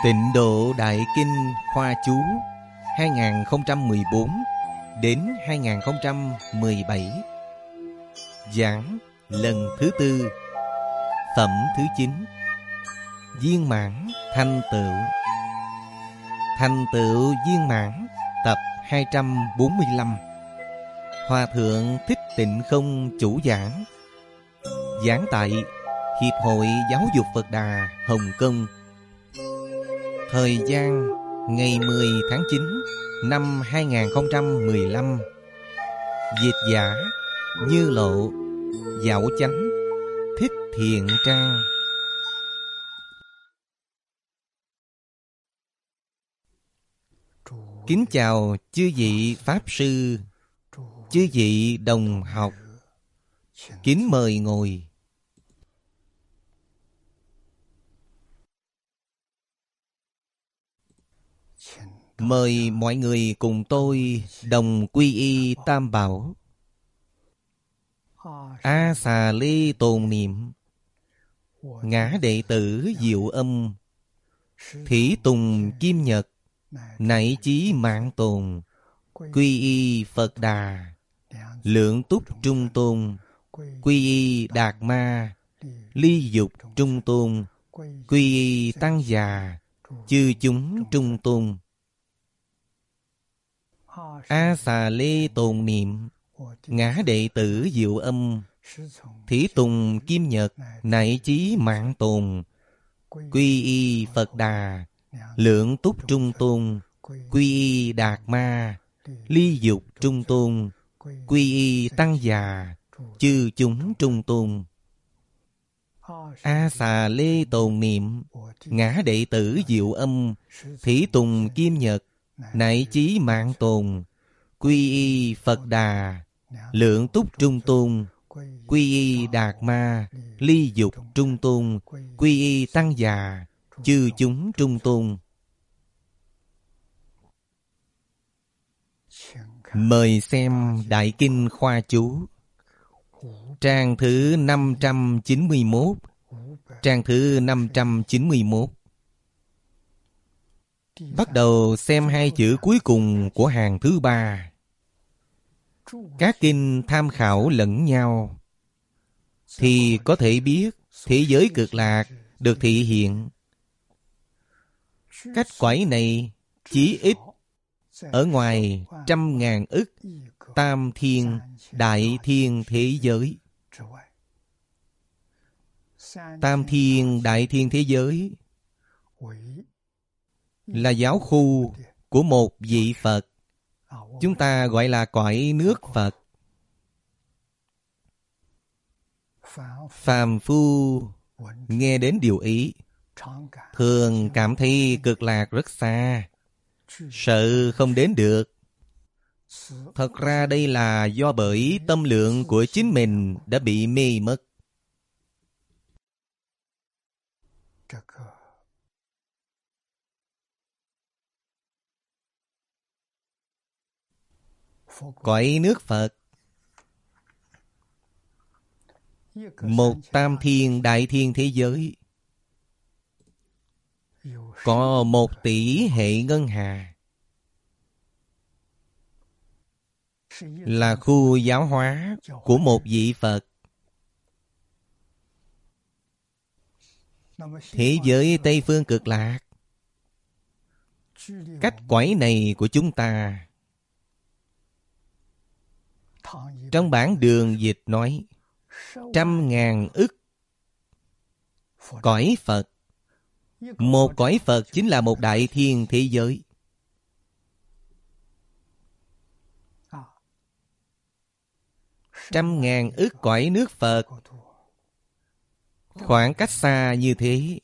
Tịnh Độ Đại Kinh Khoa Chú 2014 đến 2017. Giảng lần thứ tư. Phẩm thứ 9. Viên mãn thành tựu. Thành tựu viên mãn, tập 245. Hòa thượng Thích Tịnh Không chủ giảng. Giảng tại Hiệp hội Giáo dục Phật Đà Hồng Kông. Thời gian ngày 10 tháng 9 năm 2015. Dịch giả Như Lộ, Dạo Chánh, Thích Thiện Trang. Kính chào chư vị Pháp Sư, chư vị đồng học. Kính mời ngồi. Mời mọi người cùng tôi đồng quy y Tam Bảo. A Xà Ly tồn niệm, ngã đệ tử Diệu Âm, Thủy Tùng Kim Nhật, nảy chí mạng tồn, quy y Phật Đà, Lượng Túc Trung Tôn, quy y Đạt Ma, Ly Dục Trung Tôn, quy y Tăng Già, chư chúng Trung Tôn. A Xà Lê tồn niệm, ngã đệ tử Diệu Âm, Thủy Tùng Kim Nhật, nảy chí mạng tồn, quy y Phật Đà, Lượng Túc Trung Tôn, quy y Đạt Ma, Ly Dục Trung Tôn, quy y Tăng Già, chư chúng Trung Tôn. A Xà Lê tồn niệm, ngã đệ tử Diệu Âm, Thủy Tùng Kim Nhật, nảy chí mạng tồn, quy y Phật Đà, Lượng Túc Trung Tôn, quy y Đạt Ma, Ly Dục Trung Tôn, quy y Tăng Già, chư chúng Trung Tôn. Mời xem Đại Kinh Khoa Chú, trang thứ 591, trang thứ 591. Bắt đầu xem hai chữ cuối cùng của hàng thứ ba. Các kinh tham khảo lẫn nhau thì có thể biết thế giới cực lạc được thị hiện. Cách quải này chỉ ít ở ngoài 100.000 ức tam thiên đại thiên thế giới. Tam thiên đại thiên thế giới là giáo khu của một vị Phật. Chúng ta gọi là cõi nước Phật. Phàm phu nghe đến điều ý thường cảm thấy cực lạc rất xa, sợ không đến được. Thật ra đây là do bởi tâm lượng của chính mình đã bị mê mất. Cõi nước Phật, một tam thiên đại thiên thế giới, có 1 tỷ hệ ngân hà, là khu giáo hóa của một vị Phật. Thế giới Tây Phương Cực Lạc, cách quải này của chúng ta, trong bản Đường Dịch nói 100.000 ức cõi Phật. Một cõi Phật chính là một đại thiên thế giới. Trăm ngàn ức cõi nước Phật, khoảng cách xa như thế.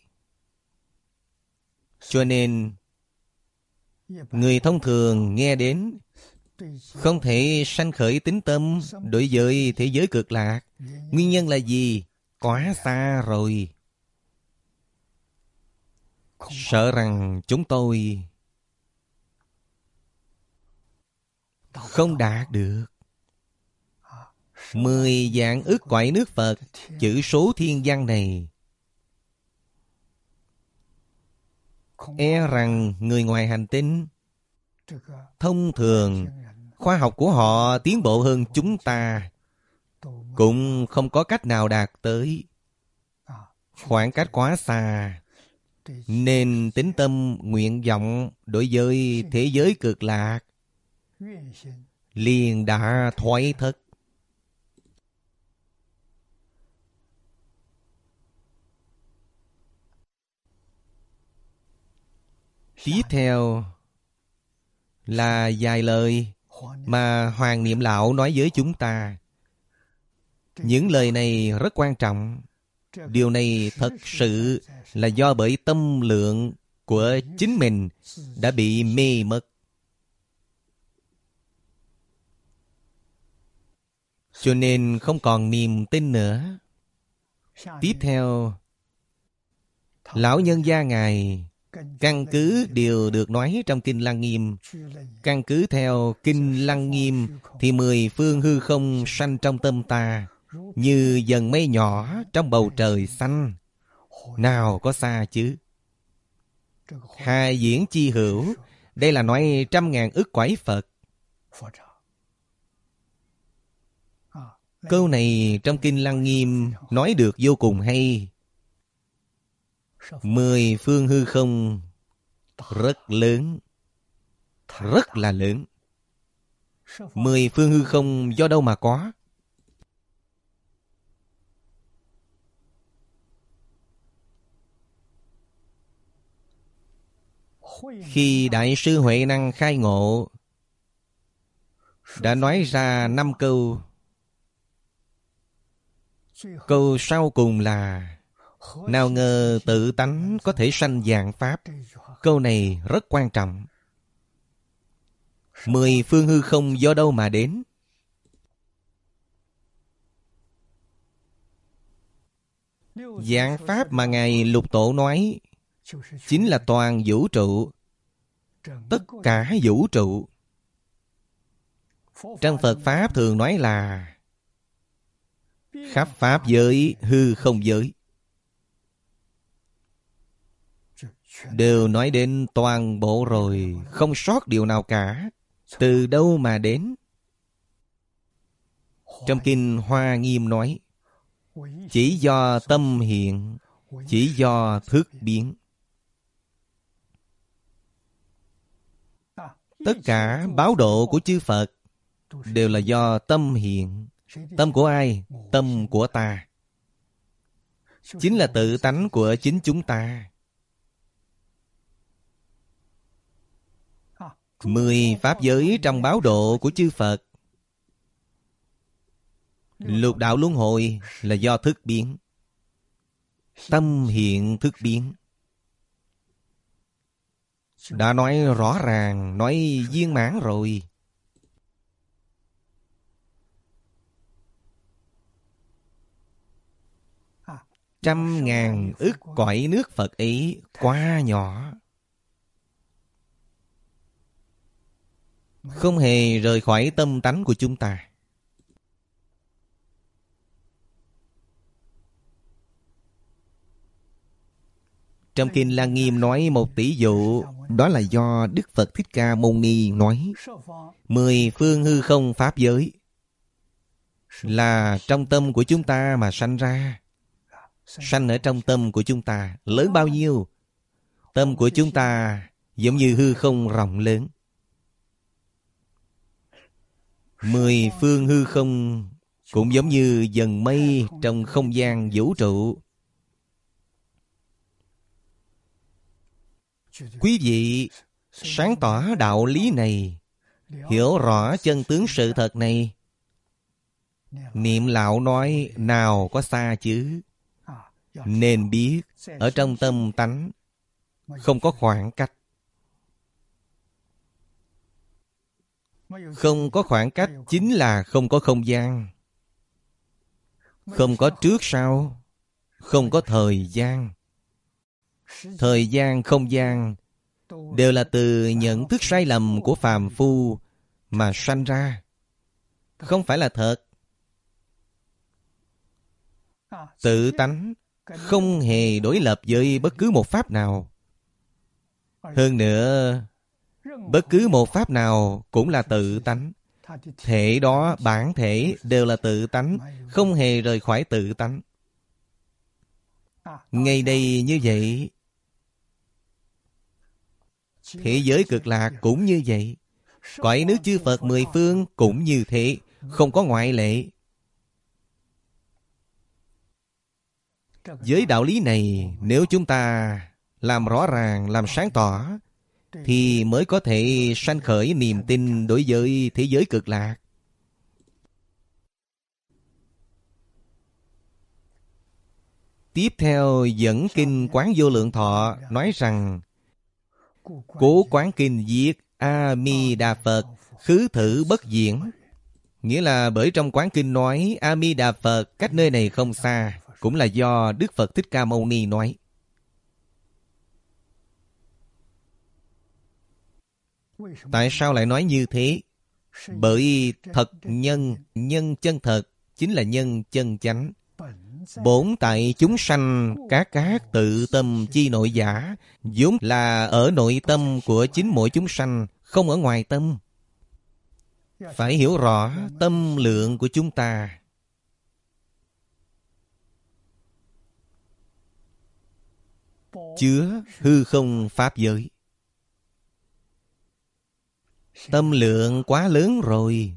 Cho nên người thông thường nghe đến không thể sanh khởi tín tâm đối với thế giới cực lạc. Nguyên nhân là gì? Quá xa rồi. Sợ rằng chúng tôi không đạt được. 10 vạn ức cõi nước Phật, chữ số thiên văn này E rằng người ngoài hành tinh, thông thường khoa học của họ tiến bộ hơn chúng ta, cũng không có cách nào đạt tới. Khoảng cách quá xa, nên tín tâm nguyện vọng đối với thế giới cực lạc liền đã thoái thất. Tiếp theo là vài lời mà Hoàng Niệm Lão nói với chúng ta. Những lời này rất quan trọng. Điều này thật sự là do bởi tâm lượng của chính mình đã bị mê mất. Cho nên không còn niềm tin nữa. Tiếp theo, lão nhân gia Ngài căn cứ điều được nói trong Kinh Lăng Nghiêm. Căn cứ theo Kinh Lăng Nghiêm thì 10 phương hư không sanh trong tâm ta, như dần mây nhỏ trong bầu trời xanh. Nào có xa chứ? Hà diễn chi hữu, đây là nói 100.000 ức quái Phật. Câu này trong Kinh Lăng Nghiêm nói được vô cùng hay. 10 phương hư không rất lớn, rất là lớn. 10 phương hư không do đâu mà có? Khi Đại sư Huệ Năng khai ngộ, đã nói ra 5 câu. Câu sau cùng là nào ngờ tự tánh có thể sanh vạn pháp. Câu này rất quan trọng. 10 phương hư không do đâu mà đến? Vạn pháp mà Ngài Lục Tổ nói chính là toàn vũ trụ. Tất cả vũ trụ. Trong Phật Pháp thường nói là khắp Pháp giới, hư không giới. Đều nói đến toàn bộ rồi, không sót điều nào cả. Từ đâu mà đến? Trong Kinh Hoa Nghiêm nói, chỉ do tâm hiện, chỉ do thức biến. Tất cả báo độ của chư Phật đều là do tâm hiện. Tâm của ai? Tâm của ta. Chính là tự tánh của chính chúng ta. 10 pháp giới trong báo độ của chư Phật. Lục đạo luân hồi là do thức biến. Tâm hiện thức biến. Đã nói rõ ràng, nói viên mãn rồi. Trăm ngàn ức cõi nước Phật ấy quá nhỏ, không hề rời khỏi tâm tánh của chúng ta. Trong Kinh Lăng Nghiêm nói một tỷ dụ, đó là do Đức Phật Thích Ca Mâu Ni nói. 10 phương hư không pháp giới là trong tâm của chúng ta mà sanh ra. Sanh ở trong tâm của chúng ta. Lớn bao nhiêu? Tâm của chúng ta giống như hư không rộng lớn. 10 phương hư không cũng giống như dần mây trong không gian vũ trụ. Quý vị sáng tỏ đạo lý này, hiểu rõ chân tướng sự thật này, Niệm Lão nói nào có xa chứ? Nên biết ở trong tâm tánh không có khoảng cách. Không có khoảng cách chính là không có không gian. Không có trước sau. Không có thời gian. Thời gian, không gian đều là từ nhận thức sai lầm của phàm phu mà sanh ra. Không phải là thật. Tự tánh không hề đối lập với bất cứ một pháp nào. Hơn nữa, bất cứ một pháp nào cũng là tự tánh. Thể đó, bản thể đều là tự tánh, không hề rời khỏi tự tánh. Ngay đây như vậy, thế giới cực lạc cũng như vậy. Cõi nước chư Phật mười phương cũng như thế, không có ngoại lệ. Với đạo lý này, nếu chúng ta làm rõ ràng, làm sáng tỏ, thì mới có thể sanh khởi niềm tin đối với thế giới cực lạc. Tiếp theo dẫn kinh Quán Vô Lượng Thọ nói rằng: Cố Quán Kinh viết A Di Đà Phật khứ thử bất diễn. Nghĩa là bởi trong Quán Kinh nói A Di Đà Phật cách nơi này không xa, cũng là do Đức Phật Thích Ca Mâu Ni nói. Tại sao lại nói như thế? Bởi thật nhân, nhân chân thật chính là nhân chân chánh. Bổn tại chúng sanh các tự tâm chi nội giả, vốn là ở nội tâm của chính mỗi chúng sanh, không ở ngoài tâm. Phải hiểu rõ tâm lượng của chúng ta. Chứa hư không pháp giới. Tâm lượng quá lớn rồi.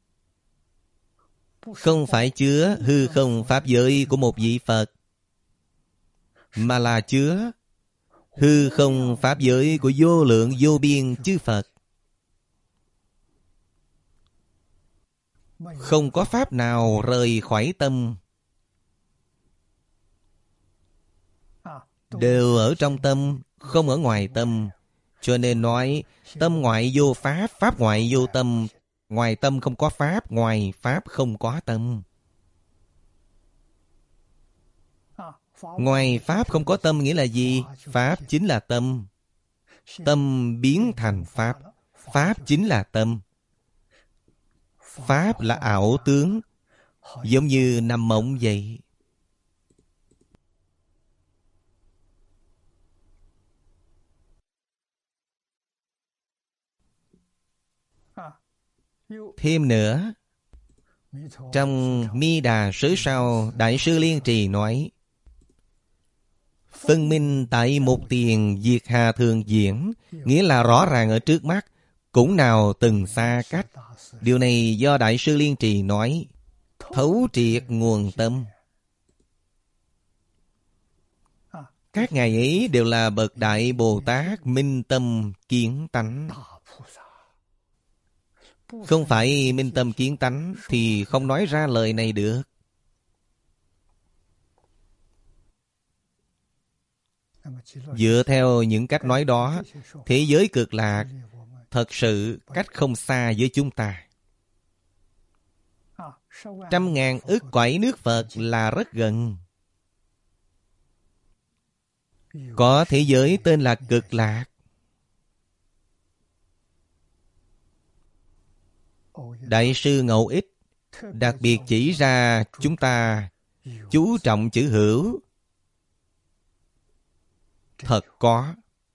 Không phải chứa hư không pháp giới của một vị Phật, mà là chứa hư không pháp giới của vô lượng vô biên chư Phật. Không có pháp nào rời khỏi tâm, đều ở trong tâm, không ở ngoài tâm. Cho nên nói tâm ngoại vô pháp, pháp ngoại vô tâm. Ngoài tâm không có pháp, ngoài pháp không có tâm. Ngoài pháp không có tâm nghĩa là gì? Pháp chính là tâm. Tâm biến thành pháp. Pháp chính là tâm. Pháp là ảo tướng, giống như nằm mộng vậy. Thêm nữa, trong Mi Đà Sớ Sao, Đại sư Liên Trì nói: phân minh tại một tiền, diệt hà thường diễn. Nghĩa là rõ ràng ở trước mắt, cũng nào từng xa cách. Điều này do Đại sư Liên Trì nói, thấu triệt nguồn tâm. Các ngài ấy đều là bậc Đại Bồ Tát minh tâm kiến tánh. Không phải minh tâm kiến tánh thì không nói ra lời này được. Dựa theo những cách nói đó, thế giới cực lạc thật sự cách không xa với chúng ta. 100.000 ức cõi nước Phật là rất gần. Có thế giới tên là Cực Lạc. Đại sư Ngẫu Ích đặc biệt chỉ ra chúng ta chú trọng chữ hữu. Thật có,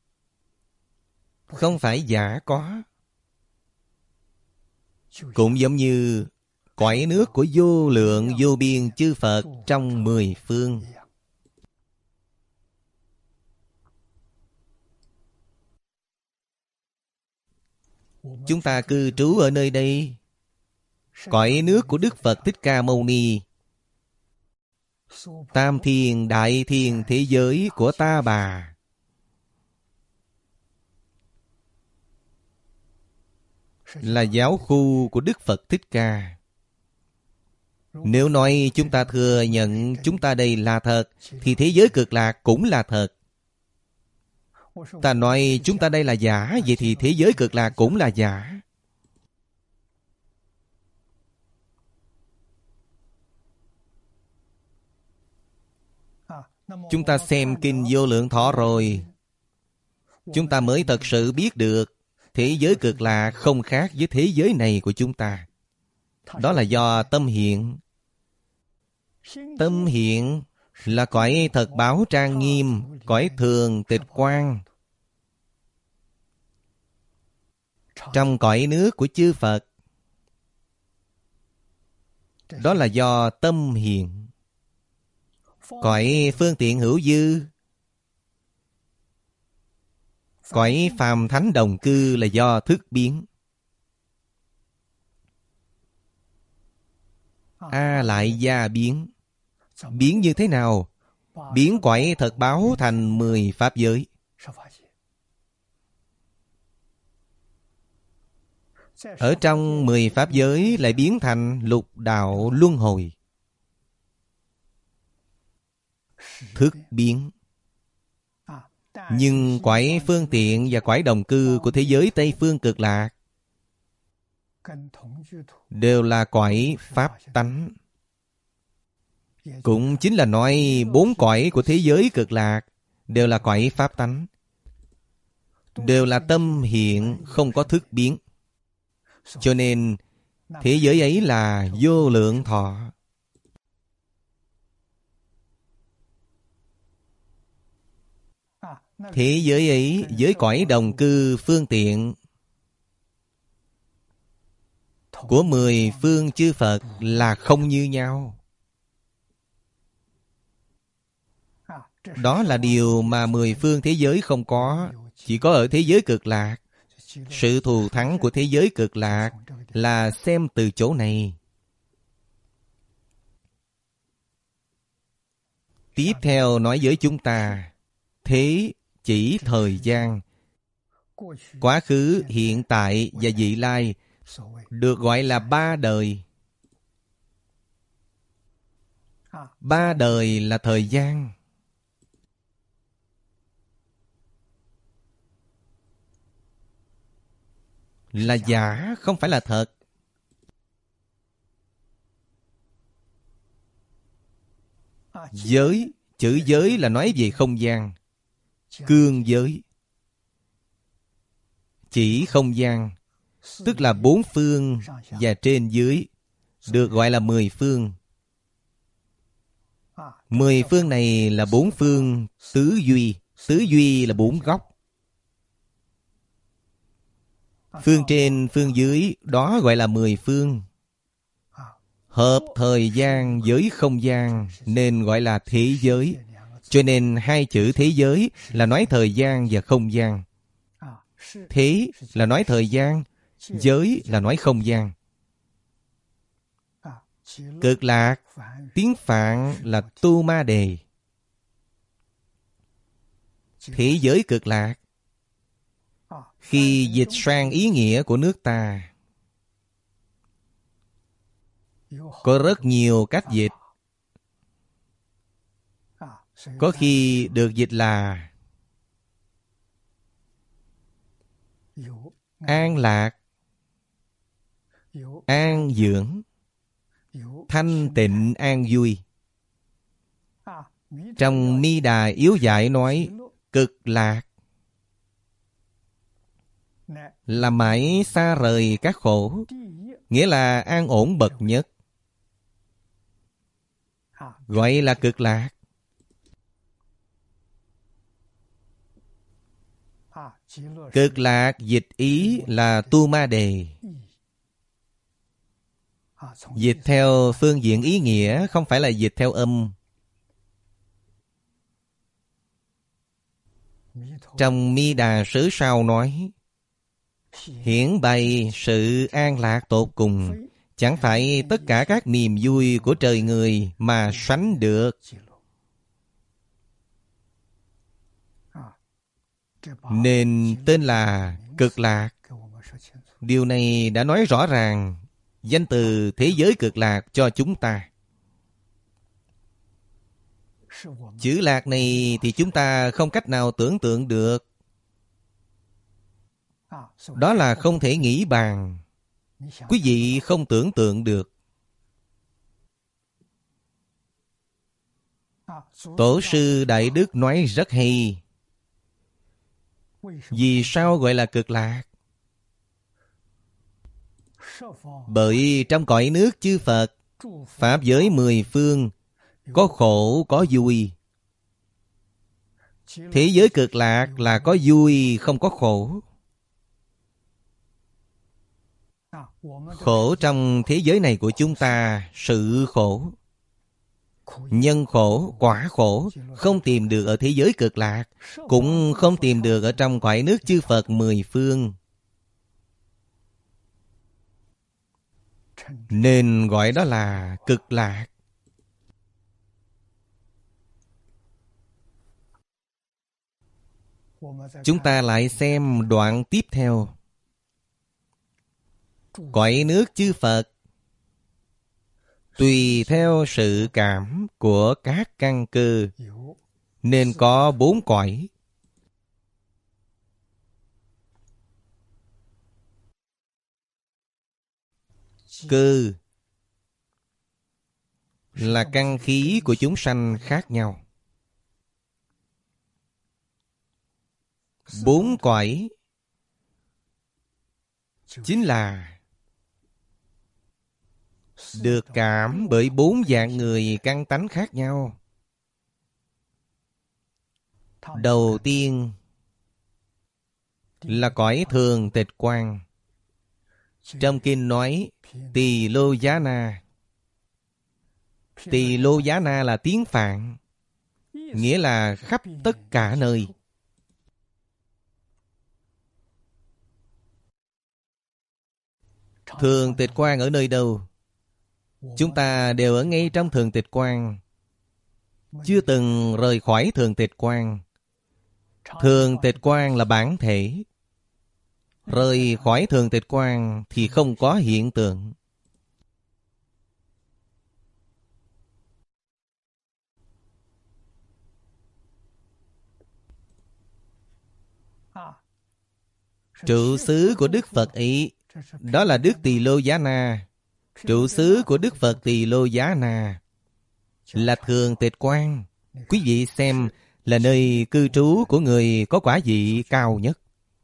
không phải giả có. Cũng giống như cõi nước của vô lượng vô biên chư Phật trong 10 phương. Chúng ta cư trú ở nơi đây, cõi nước của Đức Phật Thích Ca Mâu Ni, tam thiên đại thiên thế giới của ta bà. Là giáo khu của Đức Phật Thích Ca. Nếu nói chúng ta thừa nhận chúng ta đây là thật, thì thế giới cực lạc cũng là thật. Ta nói chúng ta đây là giả, vậy thì thế giới cực lạc cũng là giả. Chúng ta xem Kinh Vô Lượng Thọ rồi, chúng ta mới thật sự biết được thế giới cực lạc không khác với thế giới này của chúng ta. Đó là do tâm hiện. Tâm hiện là cõi thật báo trang nghiêm, cõi thường tịch quang. trong cõi nước của chư Phật. Đó là do tâm hiện. Cõi phương tiện hữu dư, cõi phàm thánh đồng cư là do thức biến. A lại gia biến. Biến như thế nào? Biến cõi thật báo thành 10 pháp giới. Ở trong 10 pháp giới lại biến thành lục đạo luân hồi. Thức biến. Nhưng cõi phương tiện và cõi đồng cư của thế giới Tây Phương Cực Lạc đều là cõi pháp tánh. Cũng chính là nói 4 cõi của thế giới Cực Lạc đều là cõi pháp tánh, đều là tâm hiện, không có thức biến. Cho nên thế giới ấy là vô lượng thọ. Thế giới ấy với cõi đồng cư phương tiện của 10 phương chư Phật là không như nhau. Đó là điều mà 10 phương thế giới không có, chỉ có ở thế giới Cực Lạc. Sự thù thắng của thế giới Cực Lạc là xem từ chỗ này. Tiếp theo nói với chúng ta, thế chỉ thời gian. Quá khứ, hiện tại và vị lai được gọi là 3 đời. 3 đời là thời gian. Là giả, không phải là thật. Giới, chữ giới là nói về không gian. Cương giới, chỉ không gian, tức là 4 phương và trên dưới, được gọi là 10 phương. 10 phương này là 4 phương tứ duy. Tứ duy là 4 góc. Phương trên, phương dưới, đó gọi là 10 phương. Hợp thời gian với không gian nên gọi là thế giới. Cho nên 2 chữ thế giới là nói thời gian và không gian. Thế là nói thời gian, giới là nói không gian. Cực Lạc, tiếng Phạn là Tu Ma Đề. Thế giới Cực Lạc. Khi dịch sang ý nghĩa của nước ta, có rất nhiều cách dịch. Có khi được dịch là an lạc, an dưỡng, thanh tịnh an vui. Trong Mi Đà Yếu Giải nói Cực Lạc là mãi xa rời các khổ, nghĩa là an ổn bậc nhất, gọi là Cực Lạc. Cực Lạc dịch ý là Tu Ma Đề. Dịch theo phương diện ý nghĩa, không phải là dịch theo âm. Trong Mi Đà Sớ Sao nói, hiển bày sự an lạc tột cùng, chẳng phải tất cả các niềm vui của trời người mà sánh được. Nên tên là Cực Lạc. Điều này đã nói rõ ràng danh từ thế giới Cực Lạc cho chúng ta. Chữ lạc này thì chúng ta không cách nào tưởng tượng được. Đó là không thể nghĩ bàn. Quý vị không tưởng tượng được. Tổ sư Đại Đức nói rất hay. Vì sao gọi là Cực Lạc? Bởi trong cõi nước chư Phật, pháp giới 10 phương, có khổ có vui. Thế giới Cực Lạc là có vui không có khổ. Khổ trong thế giới này của chúng ta, sự khổ, nhân khổ, quả khổ, không tìm được ở thế giới cực lạc, cũng không tìm được ở trong cõi nước chư Phật mười phương. Nên gọi đó là cực lạc. Chúng ta lại xem đoạn tiếp theo. Cõi nước chư Phật tùy theo sự cảm của các căn cơ nên có 4 cõi. Cơ là căn khí của chúng sanh khác nhau. 4 cõi chính là được cảm bởi 4 dạng người căn tánh khác nhau. Đầu tiên là cõi thường tịch quan. Trong kinh nói Tỳ Lô Giá Na. Tỳ Lô Giá Na là tiếng Phạn, nghĩa là khắp tất cả nơi. Thường tịch quan ở nơi đâu? Chúng ta đều ở ngay trong thường tịch quan, chưa từng rời khỏi thường tịch quan. Thường tịch quan là bản thể. Rời khỏi thường tịch quan thì không có hiện tượng. Trụ xứ của Đức Phật ấy, đó là Đức Tỳ Lô Giá Na. Trụ xứ của Đức Phật Tỳ Lô Giá Na là thường tịch quan. Quý vị xem, là nơi cư trú của người có quả vị cao nhất.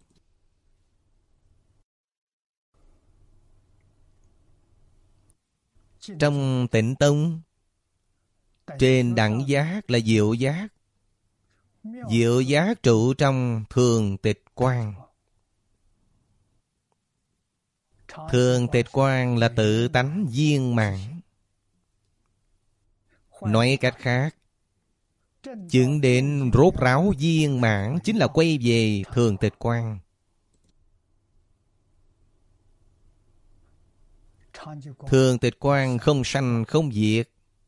Trong Tịnh Tông, trên đẳng giác là diệu giác. Diệu giác trụ trong thường tịch quan. Thường tịch quan là tự tánh viên mãn. Nói cách khác, chứng đến rốt ráo viên mãn chính là quay về thường tịch quan. Thường tịch quan không sanh không diệt.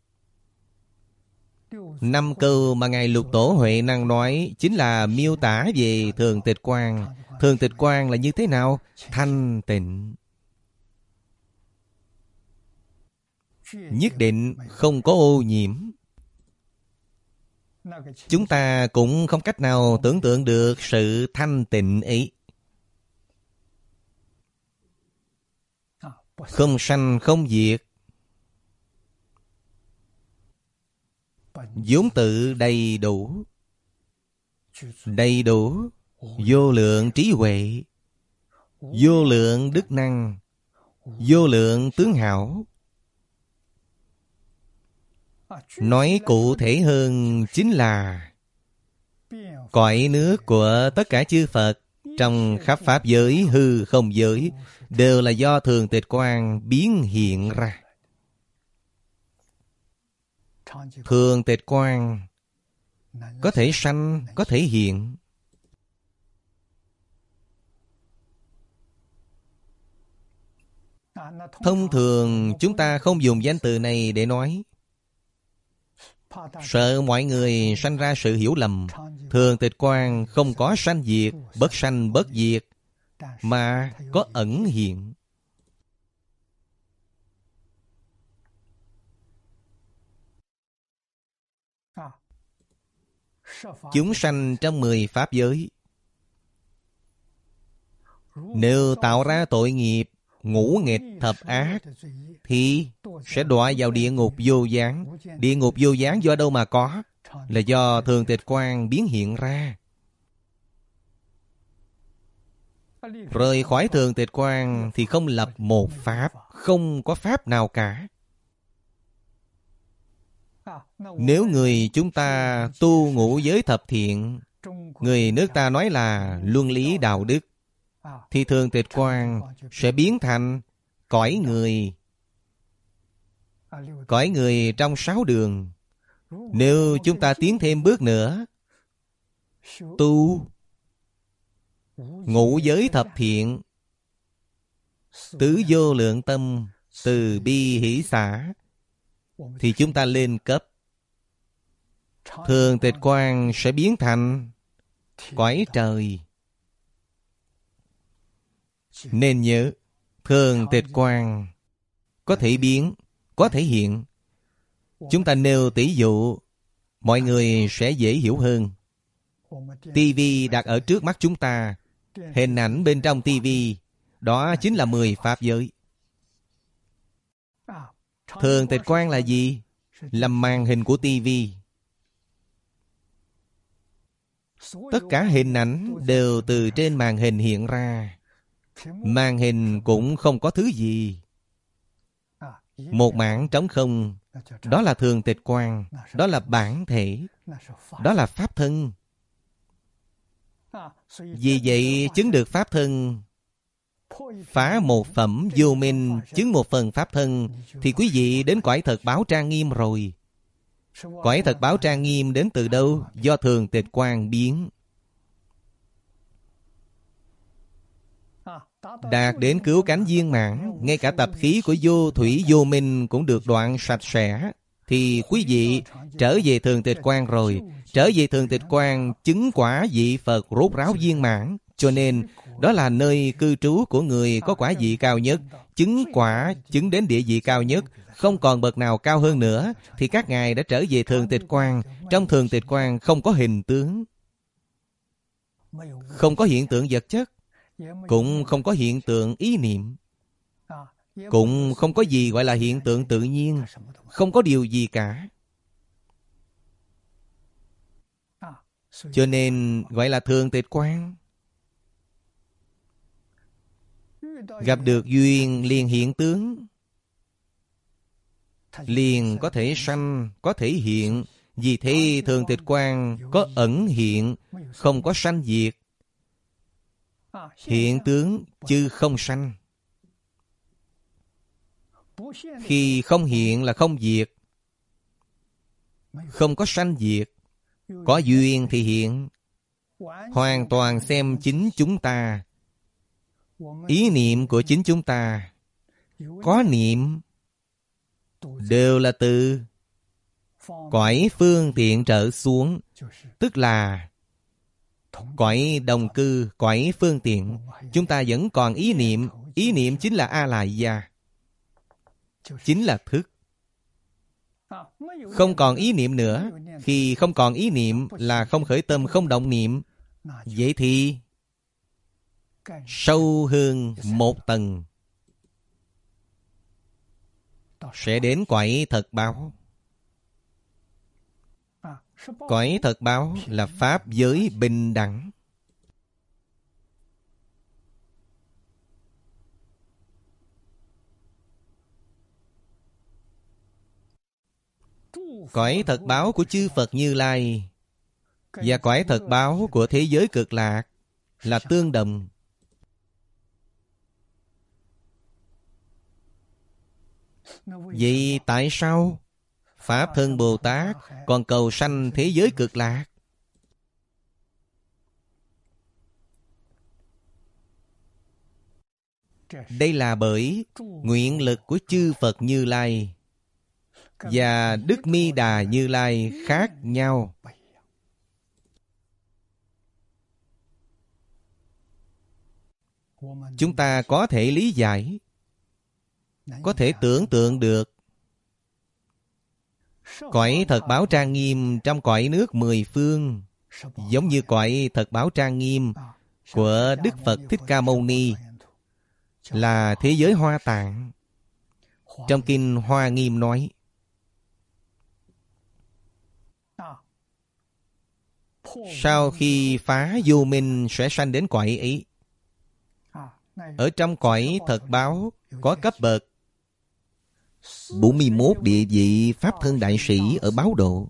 5 câu mà Ngài Lục Tổ Huệ Năng nói chính là miêu tả về thường tịch quan. Thường tịch quan là như thế nào? Thanh tịnh. Nhất định không có ô nhiễm. Chúng ta cũng không cách nào tưởng tượng được sự thanh tịnh ấy. Không sanh không diệt. Vốn tự đầy đủ. Đầy đủ, vô lượng trí huệ, vô lượng đức năng, vô lượng tướng hảo. Nói cụ thể hơn chính là cõi nước của tất cả chư Phật trong khắp pháp giới, hư không giới đều là do thường tịch quan biến hiện ra. Thường tịch quan có thể sanh, có thể hiện. Thông thường chúng ta không dùng danh từ này để nói, sợ mọi người sanh ra sự hiểu lầm. Thường tịch quan không có sanh diệt, bất sanh bất diệt, mà có ẩn hiện. Chúng sanh trong 10 pháp giới, nếu tạo ra tội nghiệp ngũ nghịch thập ác thì sẽ đọa vào địa ngục vô gián. Địa ngục vô gián do đâu mà có? Là do thường tịch quan biến hiện ra. Rời khỏi thường tịch quan thì không lập một pháp, không có pháp nào cả. Nếu người chúng ta tu ngũ giới thập thiện, người nước ta nói là luân lý đạo đức, thì thường tịch quan sẽ biến thành cõi người. Cõi người trong 6 đường. Nếu chúng ta tiến thêm bước nữa, tu ngũ giới thập thiện, tứ vô lượng tâm, từ bi hỷ xả, thì chúng ta lên cấp. Thường tịch quang sẽ biến thành cõi trời. Nên nhớ, thường tịch quang có thể biến, có thể hiện. Chúng ta nêu tỷ dụ, mọi người sẽ dễ hiểu hơn. TV đặt ở trước mắt chúng ta, hình ảnh bên trong TV, đó chính là 10 pháp giới. Thường tịch quang là gì? Là màn hình của TV. Tất cả hình ảnh đều từ trên màn hình hiện ra. Màn hình cũng không có thứ gì. Một mảng trống không, đó là thường tịch quang, đó là bản thể, đó là pháp thân. Vì vậy chứng được pháp thân, phá một phẩm vô minh, chứng một phần pháp thân, thì quý vị đến cõi thật báo trang nghiêm rồi. Cõi thật báo trang nghiêm đến từ đâu? Do thường tịch quang biến. Đạt đến cứu cánh viên mãn, ngay cả tập khí của vô thủy vô minh cũng được đoạn sạch sẽ, thì quý vị trở về thường tịch quang rồi. Trở về thường tịch quang, chứng quả vị Phật rốt ráo viên mãn. Cho nên đó là nơi cư trú của người có quả vị cao nhất. Chứng quả, chứng đến địa vị cao nhất, không còn bậc nào cao hơn nữa, thì các ngài đã trở về thường tịch quang. Trong thường tịch quang không có hình tướng, không có hiện tượng vật chất, cũng không có hiện tượng ý niệm, cũng không có gì gọi là hiện tượng tự nhiên, không có điều gì cả. Cho nên gọi là thường tịch quang. Gặp được duyên liền hiện tướng, liền có thể sanh, có thể hiện. Vì thế thường tịch quang có ẩn hiện, không có sanh diệt. Hiện tướng chứ không sanh. Khi không hiện là không diệt, không có sanh diệt. Có duyên thì hiện. Hoàn toàn xem chính chúng ta, ý niệm của chính chúng ta. Có niệm đều là từ cõi phương tiện trở xuống, tức là cõi đồng cư, cõi phương tiện. Chúng ta vẫn còn ý niệm. Ý niệm chính là A-lại gia, chính là thức. Không còn ý niệm nữa. Khi không còn ý niệm là không khởi tâm, không động niệm. Vậy thì sâu hơn một tầng, sẽ đến cõi thật báo. Cõi thật báo là pháp giới bình đẳng. Cõi thật báo của chư Phật Như Lai và cõi thật báo của thế giới cực lạc là tương đồng. Vậy tại sao Pháp Thân Bồ Tát còn cầu sanh thế giới cực lạc? Đây là bởi nguyện lực của chư Phật Như Lai và Đức Mi Đà Như Lai khác nhau. Chúng ta có thể lý giải, có thể tưởng tượng được. Cõi thật báo trang nghiêm trong cõi nước mười phương, giống như cõi thật báo trang nghiêm của Đức Phật Thích Ca Mâu Ni, là thế giới Hoa Tạng. Trong kinh Hoa Nghiêm nói, sau khi phá vô minh sẽ sanh đến cõi ấy. Ở trong cõi thật báo có cấp bậc 41 địa vị Pháp Thân Đại Sĩ ở báo độ.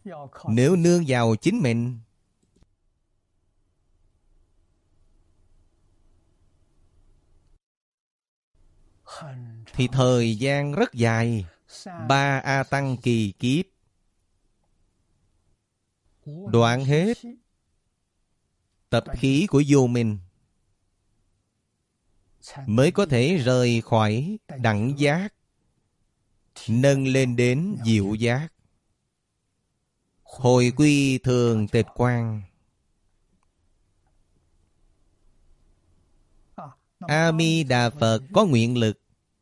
Nếu nương vào chính mình thì thời gian rất dài, 3 A Tăng kỳ kiếp, đoạn hết tập khí của vô minh, mới có thể rời khỏi đẳng giác, nâng lên đến diệu giác, hồi quy thường tịch quan. A Di Đà Phật có nguyện lực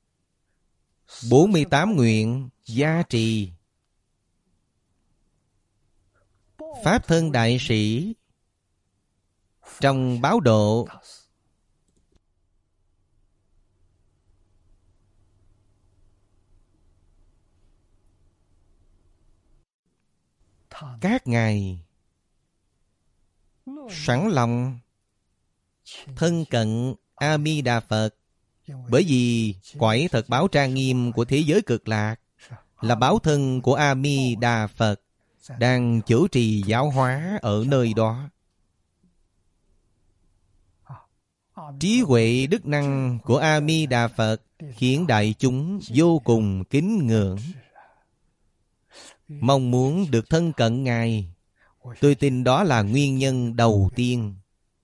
48 nguyện gia trì. Pháp thân đại sĩ trong báo độ các ngài sẵn lòng thân cận A Di Đà Phật, bởi vì cõi thật báo trang nghiêm của thế giới cực lạc là báo thân của A Di Đà Phật đang chủ trì giáo hóa ở nơi đó. Trí huệ đức năng của A Di Đà Phật khiến đại chúng vô cùng kính ngưỡng, mong muốn được thân cận ngài. Tôi tin đó là nguyên nhân đầu tiên.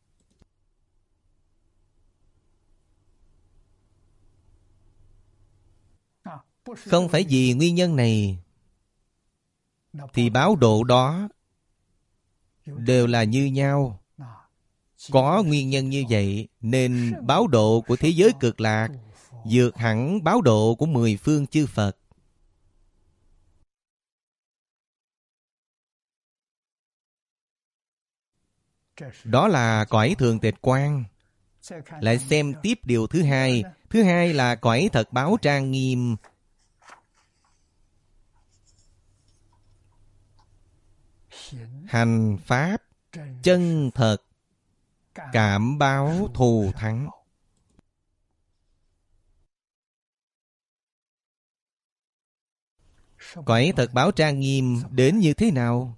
Không phải vì nguyên nhân này thì báo độ đó đều là như nhau. Có nguyên nhân như vậy nên báo độ của thế giới cực lạc vượt hẳn báo độ của 10 phương chư Phật. Đó là cõi thường tịch quan. Lại xem tiếp điều thứ hai. Thứ hai là cõi thật báo trang nghiêm. Hành pháp chân thật, cảm báo thù thắng. Cõi thật báo trang nghiêm đến như thế nào?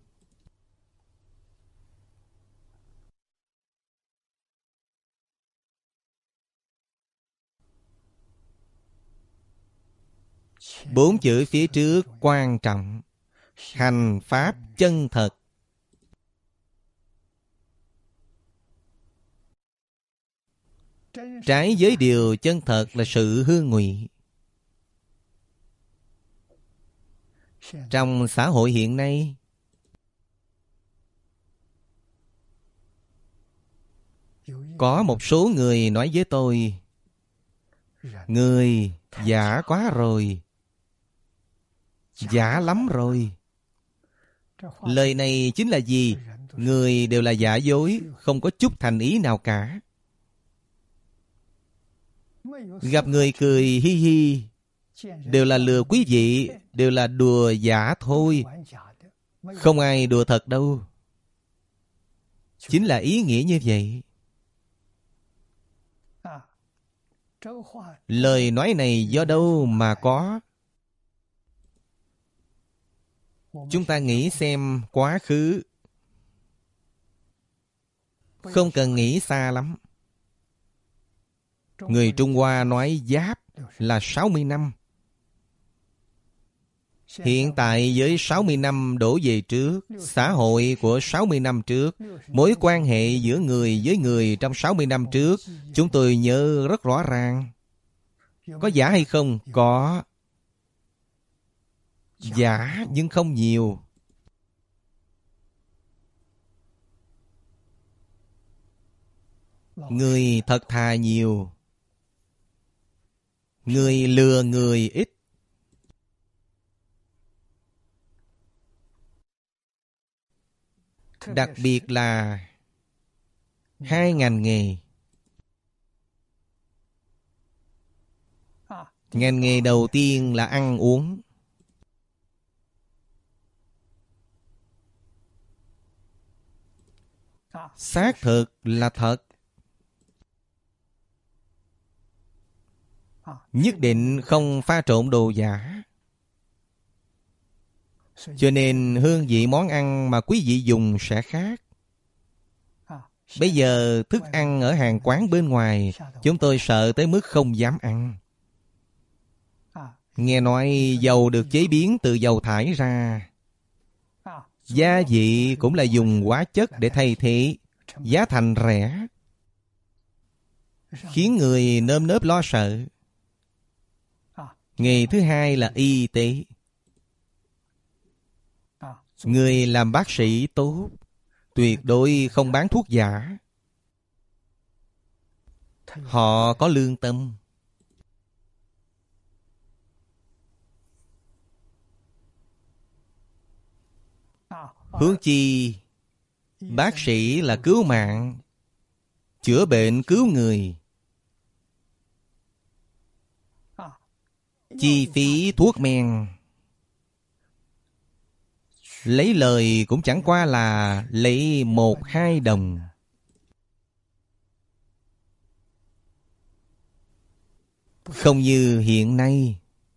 Bốn chữ phía trước quan trọng. Hành pháp chân thật. Trái với điều chân thật là sự hư ngụy. Trong xã hội hiện nay, có một số người nói với tôi: người giả quá rồi, giả lắm rồi. Lời này chính là gì? Người đều là giả dối, không có chút thành ý nào cả. Gặp người cười hi hi, đều là lừa quý vị, đều là đùa giả thôi. Không ai đùa thật đâu. Chính là ý nghĩa như vậy. Lời nói này do đâu mà có? Chúng ta nghĩ xem quá khứ. Không cần nghĩ xa lắm. Người Trung Hoa nói Giáp là 60 năm. Hiện tại với 60 năm đổ về trước, xã hội của 60 năm trước, mối quan hệ giữa người với người trong 60 năm trước, chúng tôi nhớ rất rõ ràng. Có giả hay không? Có. Giả nhưng không nhiều. Người thật thà nhiều. Người lừa người ít. Đặc biệt là hai ngành nghề. Ngành nghề đầu tiên là ăn uống. Xác thực là thật. Nhất định không pha trộn đồ giả. Cho nên hương vị món ăn mà quý vị dùng sẽ khác. Bây giờ thức ăn ở hàng quán bên ngoài, chúng tôi sợ tới mức không dám ăn. Nghe nói dầu được chế biến từ dầu thải ra. Gia vị cũng là dùng hóa chất để thay thế, giá thành rẻ, khiến người nơm nớp lo sợ. Nghề thứ hai là y tế. Người làm bác sĩ tốt, tuyệt đối không bán thuốc giả. Họ có lương tâm. Huống chi bác sĩ là cứu mạng, chữa bệnh cứu người. Chi phí thuốc men, lấy lời cũng chẳng qua là lấy 1-2 đồng. Không như hiện nay.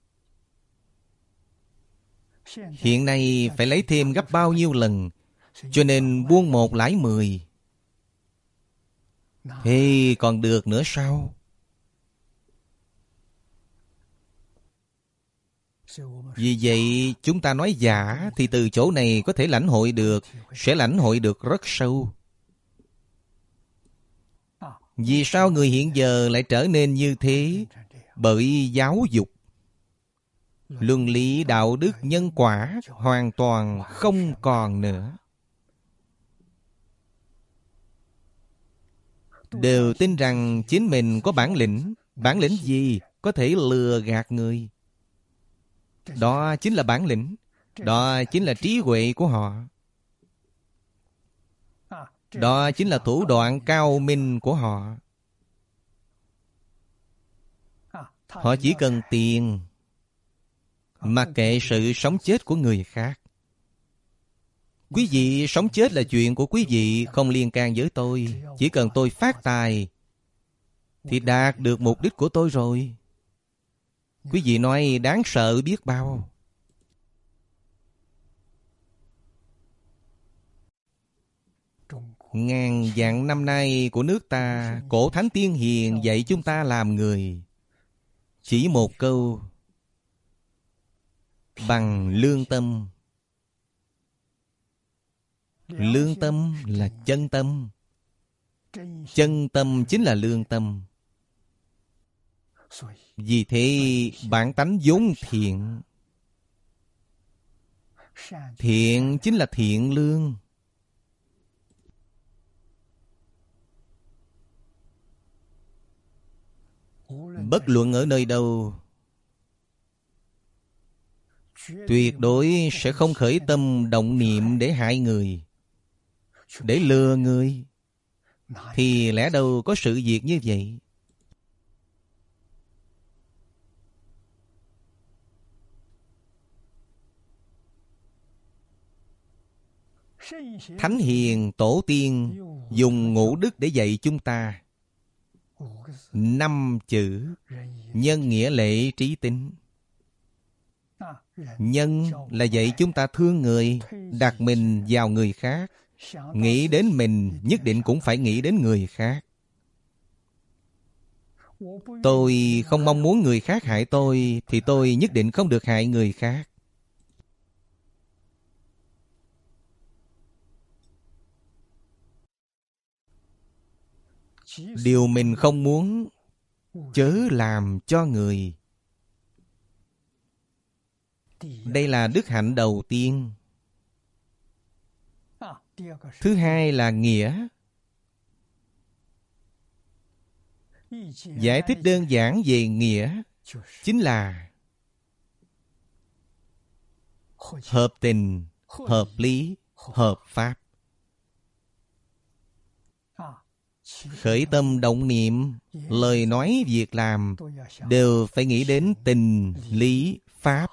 Hiện nay phải lấy thêm gấp bao nhiêu lần, cho nên buôn 1 lãi 10. Thế còn được nữa sao? Vì vậy chúng ta nói giả thì từ chỗ này có thể lãnh hội được, sẽ lãnh hội được rất sâu. Vì sao người hiện giờ lại trở nên như thế? Bởi giáo dục. Luân lý đạo đức nhân quả hoàn toàn không còn nữa. Đều tin rằng chính mình có bản lĩnh. Bản lĩnh gì? Có thể lừa gạt người. Đó chính là bản lĩnh. Đó chính là trí huệ của họ. Đó chính là thủ đoạn cao minh của họ. Họ chỉ cần tiền, mặc kệ sự sống chết của người khác. Quý vị sống chết là chuyện của quý vị, không liên can với tôi. Chỉ cần tôi phát tài thì đạt được mục đích của tôi rồi. Quý vị nói đáng sợ biết bao. Ngàn vạn năm nay của nước ta, cổ thánh tiên hiền dạy chúng ta làm người. Chỉ một câu: bằng lương tâm. Lương tâm là chân tâm. Chân tâm chính là lương tâm. Vì thế bản tánh vốn thiện. Thiện chính là thiện lương. Bất luận ở nơi đâu, tuyệt đối sẽ không khởi tâm động niệm để hại người, để lừa người. Thì lẽ đâu có sự việc như vậy. Thánh hiền tổ tiên dùng ngũ đức để dạy chúng ta. 5 chữ: nhân, nghĩa, lễ, trí, tín. Nhân là dạy chúng ta thương người, đặt mình vào người khác. Nghĩ đến mình nhất định cũng phải nghĩ đến người khác. Tôi không mong muốn người khác hại tôi, thì tôi nhất định không được hại người khác. Điều mình không muốn, chớ làm cho người. Đây là đức hạnh đầu tiên. Thứ hai là nghĩa. Giải thích đơn giản về nghĩa chính là hợp tình, hợp lý, hợp pháp. Khởi tâm động niệm, lời nói việc làm đều phải nghĩ đến tình, lý, pháp.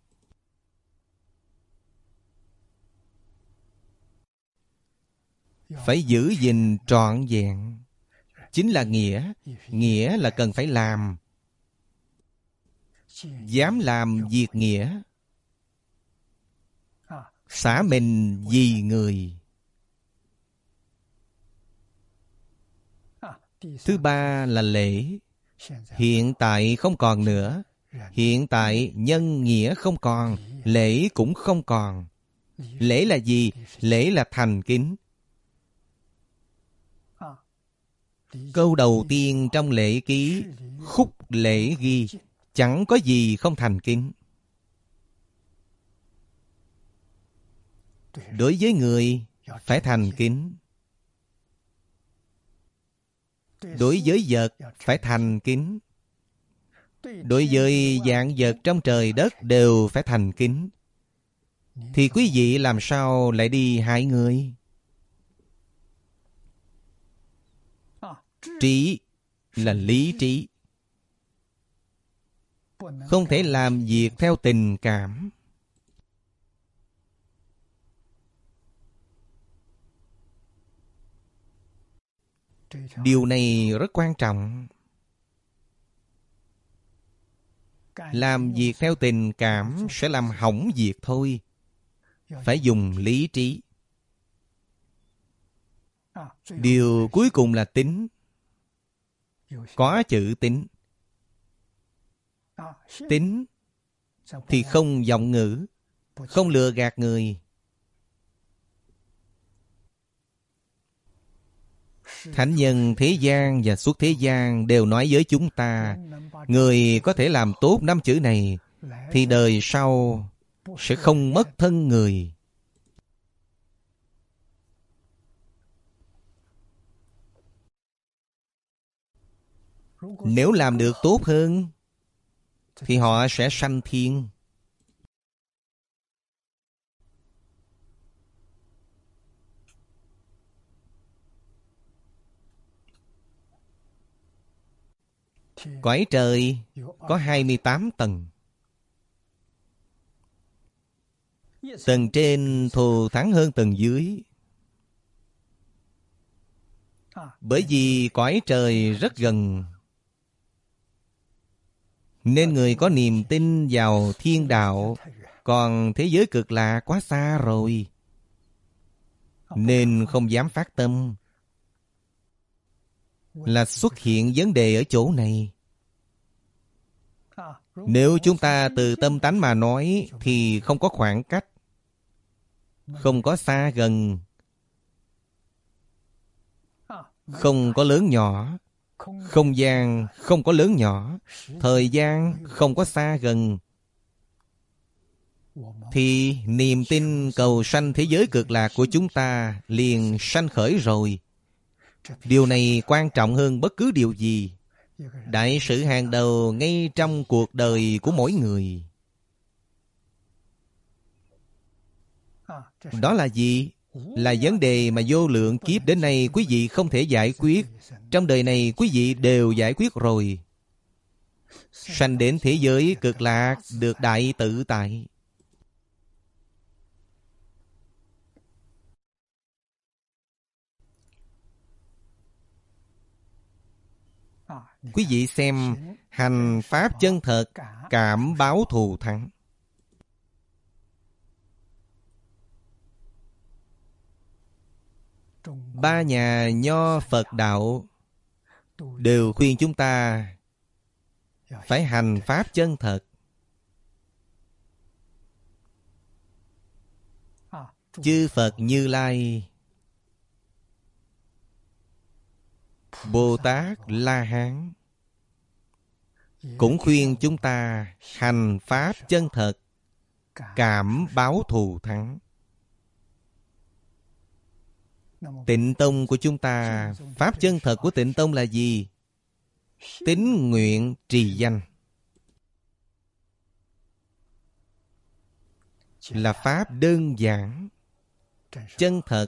Phải giữ gìn trọn vẹn. Chính là nghĩa. Nghĩa là cần phải làm. Dám làm việc nghĩa, xả mình vì người. Thứ ba là lễ. Hiện tại không còn nữa. Hiện tại nhân nghĩa không còn, lễ cũng không còn. Lễ là gì? Lễ là thành kính. Câu đầu tiên trong lễ ký, khúc lễ ghi, chẳng có gì không thành kính. Đối với người phải thành kính. Đối với vật phải thành kính. Đối với vạn vật trong trời đất đều phải thành kính. Thì quý vị làm sao lại đi hại người? Trí là lý trí. Không thể làm việc theo tình cảm. Điều này rất quan trọng. Làm việc theo tình cảm sẽ làm hỏng việc thôi. Phải dùng lý trí. Điều cuối cùng là tín. Có chữ tín. Tín thì không vọng ngữ, không lừa gạt người. Thánh nhân thế gian và xuất thế gian đều nói với chúng ta, người có thể làm tốt 5 chữ này thì đời sau sẽ không mất thân người. Nếu làm được tốt hơn thì họ sẽ sanh thiên. Cõi trời có 28 tầng. Tầng trên thù thắng hơn tầng dưới. Bởi vì cõi trời rất gần, nên người có niềm tin vào thiên đạo. Còn thế giới cực lạc quá xa rồi, nên không dám phát tâm. Là xuất hiện vấn đề ở chỗ này. Nếu chúng ta từ tâm tánh mà nói thì không có khoảng cách, không có xa gần, không có lớn nhỏ. Không gian không có lớn nhỏ, thời gian không có xa gần, thì niềm tin cầu sanh thế giới cực lạc của chúng ta liền sanh khởi rồi. Điều này quan trọng hơn bất cứ điều gì. Đại sự hàng đầu ngay trong cuộc đời của mỗi người. Đó là gì? Là vấn đề mà vô lượng kiếp đến nay quý vị không thể giải quyết. Trong đời này quý vị đều giải quyết rồi. Sanh đến thế giới cực lạc, được đại tự tại. Quý vị xem, hành pháp chân thật, cảm báo thù thắng. Ba nhà Nho Phật đạo đều khuyên chúng ta phải hành pháp chân thật. Chư Phật Như Lai, Bồ Tát La Hán cũng khuyên chúng ta hành pháp chân thật, cảm báo thù thắng. Tịnh tông của chúng ta, pháp chân thật của tịnh tông là gì? Tín nguyện trì danh. Là pháp đơn giản, chân thật.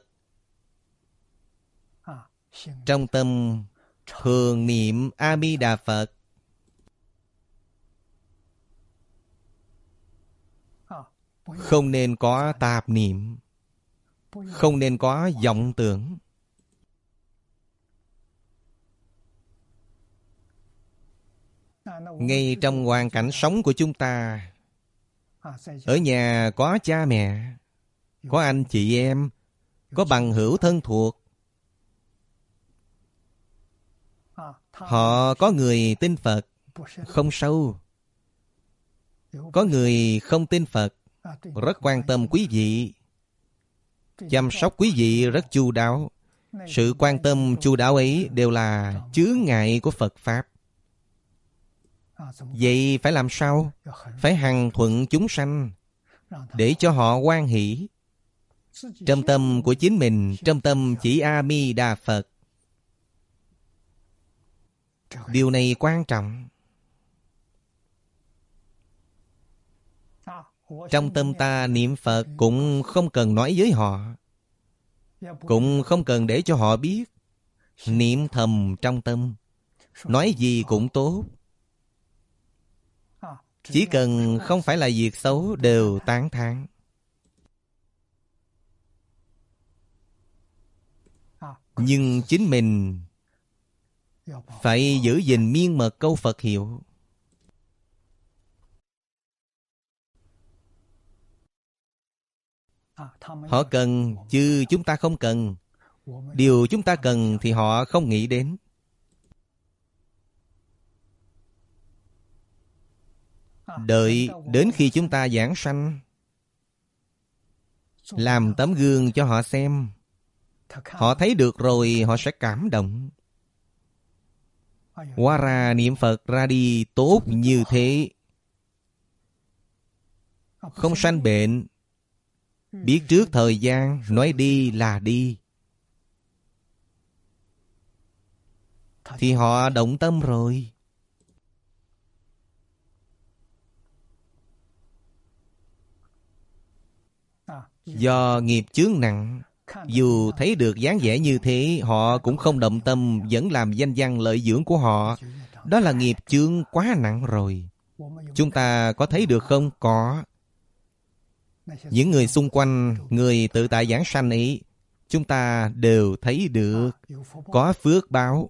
Trong tâm thường niệm A Di Đà Phật. Không nên có tạp niệm, không nên có vọng tưởng. Ngay trong hoàn cảnh sống của chúng ta, ở nhà có cha mẹ, có anh chị em, có bằng hữu thân thuộc. Họ có người tin Phật, không sâu. Có người không tin Phật, rất quan tâm quý vị, chăm sóc quý vị rất chu đáo. Sự quan tâm chu đáo ấy đều là chướng ngại của Phật Pháp. Vậy phải làm sao? Phải hằng thuận chúng sanh, để cho họ hoan hỷ. Trong tâm của chính mình, trong tâm chỉ A Di Đà Phật. Điều này quan trọng. Trong tâm ta niệm Phật cũng không cần nói với họ, cũng không cần để cho họ biết. Niệm thầm trong tâm, nói gì cũng tốt. Chỉ cần không phải là việc xấu đều tán thán. Nhưng chính mình phải giữ gìn miên mật câu Phật hiệu. Họ cần, chứ chúng ta không cần. Điều chúng ta cần thì họ không nghĩ đến. Đợi đến khi chúng ta giảng sanh, làm tấm gương cho họ xem. Họ thấy được rồi họ sẽ cảm động. Hóa ra niệm Phật ra đi tốt như thế, không sanh bệnh, biết trước thời gian, nói đi là đi. Thì họ động tâm rồi. Do nghiệp chướng nặng, dù thấy được dáng vẻ như thế, họ cũng không động tâm, vẫn làm danh văn lợi dưỡng của họ. Đó là nghiệp chướng quá nặng rồi. Chúng ta có thấy được không? Có. Những người xung quanh, người tự tại giảng sanh ấy, chúng ta đều thấy được. Có phước báo.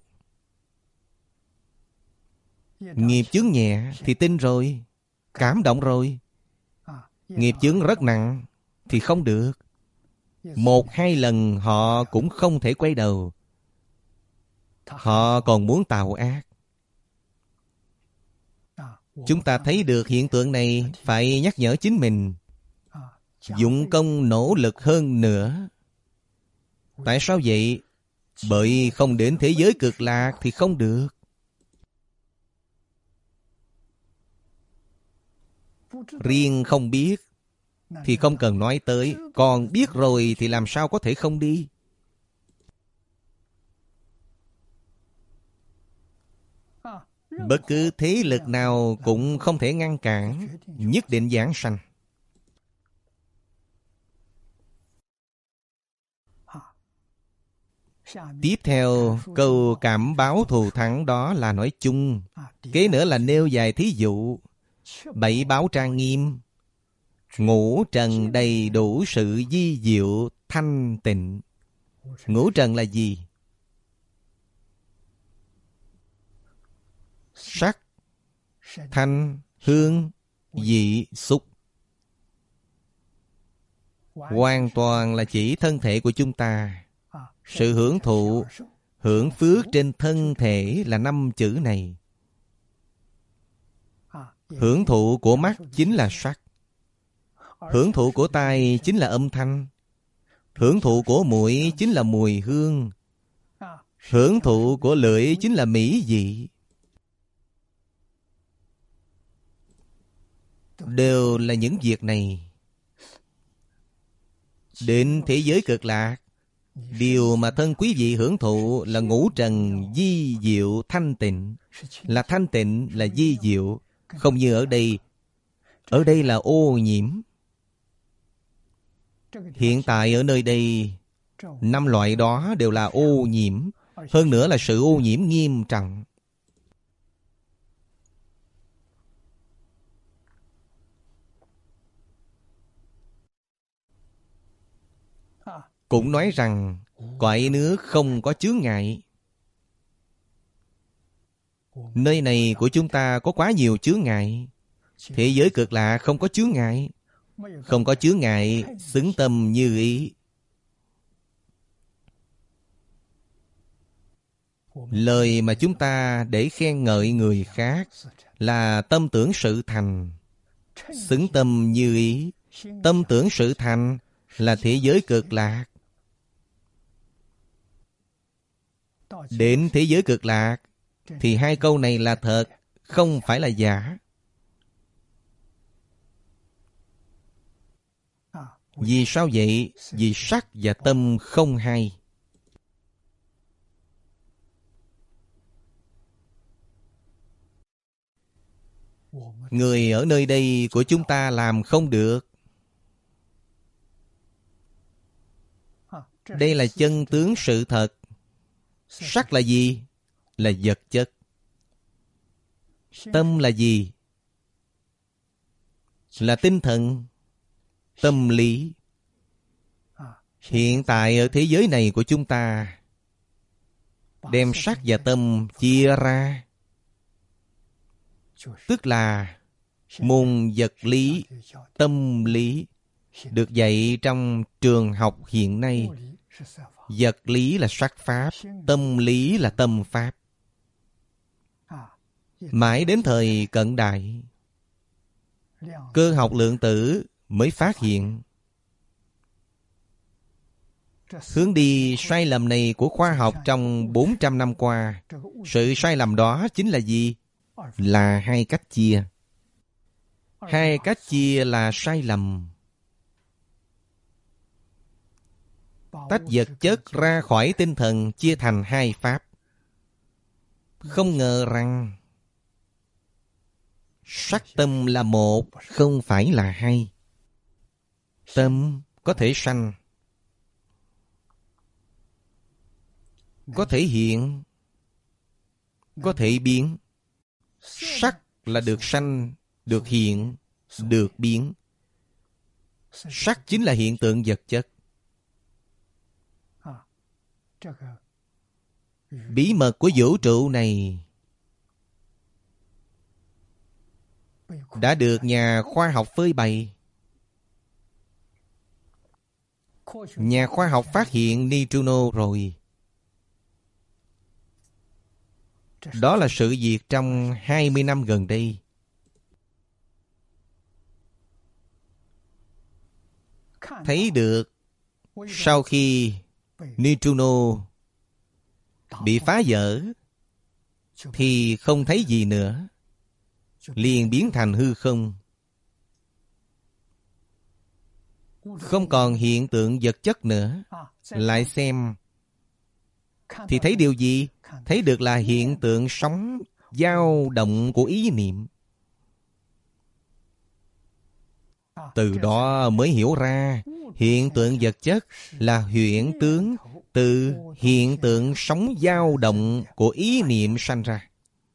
Nghiệp chướng nhẹ thì tin rồi, cảm động rồi. Nghiệp chướng rất nặng thì không được. 1-2 lần họ cũng không thể quay đầu. Họ còn muốn tạo ác. Chúng ta thấy được hiện tượng này, phải nhắc nhở chính mình, dụng công nỗ lực hơn nữa. Tại sao vậy? Bởi không đến thế giới cực lạc thì không được. Riêng không biết thì không cần nói tới, còn biết rồi thì làm sao có thể không đi. Bất cứ thế lực nào cũng không thể ngăn cản, nhất định giảng sanh. Tiếp theo, câu cảm báo thù thắng đó là nói chung. Kế nữa là nêu vài thí dụ. 7 báo trang nghiêm, ngũ trần đầy đủ sự vi diệu thanh tịnh. Ngũ trần là gì? Sắc, thanh, hương, vị, xúc. Hoàn toàn là chỉ thân thể của chúng ta. Sự hưởng thụ, hưởng phước trên thân thể là 5 chữ này. Hưởng thụ của mắt chính là sắc. Hưởng thụ của tai chính là âm thanh. Hưởng thụ của mũi chính là mùi hương. Hưởng thụ của lưỡi chính là mỹ vị. Đều là những việc này. Đến thế giới cực lạc, điều mà thân quý vị hưởng thụ là ngũ trần vi diệu thanh tịnh. Là thanh tịnh, là vi diệu. Không như ở đây. Ở đây là ô nhiễm. Hiện tại ở nơi đây, 5 loại đó đều là ô nhiễm. Hơn nữa là sự ô nhiễm nghiêm trọng. Cũng nói rằng cõi nước không có chướng ngại. Nơi này của chúng ta có quá nhiều chướng ngại. Thế giới cực lạ không có chướng ngại. không có chướng ngại, xứng tâm như ý. Lời mà chúng ta để khen ngợi người khác là tâm tưởng sự thành, xứng tâm như ý. Tâm tưởng sự thành là thế giới cực lạc. Đến thế giới cực lạc thì hai câu này là thật, không phải là giả. Vì sao vậy? Vì sắc và tâm không hai. Người ở nơi đây của chúng ta làm không được. Đây là chân tướng sự thật. Sắc là gì? Là vật chất. Tâm là gì? Là tinh thần, tâm lý. Hiện tại ở thế giới này của chúng ta, đem sắc và tâm chia ra, tức là môn vật lý, tâm lý, được dạy trong trường học hiện nay. Vật lý là sắc pháp, tâm lý là tâm pháp. Mãi đến thời cận đại, cơ học lượng tử mới phát hiện hướng đi sai lầm này của khoa học trong 400 năm qua. Sự sai lầm đó chính là gì? Là hai cách chia. Hai cách chia là sai lầm. Tách vật chất ra khỏi tinh thần, chia thành hai pháp. Không ngờ rằng sắc tâm là một, không phải là hai. Tâm có thể sanh, có thể hiện, có thể biến. Sắc là được sanh, được hiện, được biến. Sắc chính là hiện tượng vật chất. Bí mật của vũ trụ này đã được nhà khoa học phơi bày. Nhà khoa học phát hiện neutrino rồi. Đó là sự việc trong 20 năm gần đây. Thấy được sau khi neutrino bị phá vỡ thì không thấy gì nữa, liền biến thành hư không. Không còn hiện tượng vật chất nữa. Lại xem thì thấy điều gì? Thấy được là hiện tượng sóng dao động của ý niệm. Từ đó mới hiểu ra hiện tượng vật chất là huyễn tướng từ hiện tượng sóng dao động của ý niệm sanh ra.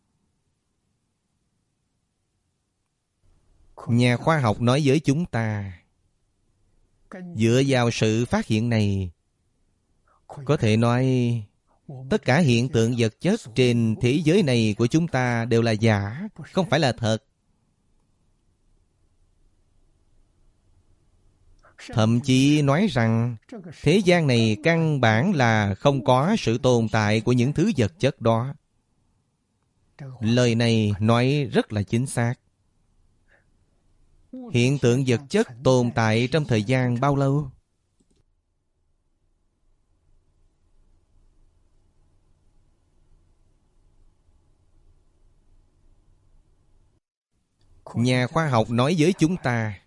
Nhà khoa học nói với chúng ta, dựa vào sự phát hiện này, có thể nói tất cả hiện tượng vật chất trên thế giới này của chúng ta đều là giả, không phải là thật. Thậm chí nói rằng thế gian này căn bản là không có sự tồn tại của những thứ vật chất đó. Lời này nói rất là chính xác. Hiện tượng vật chất tồn tại trong thời gian bao lâu? Nhà khoa học nói với chúng ta,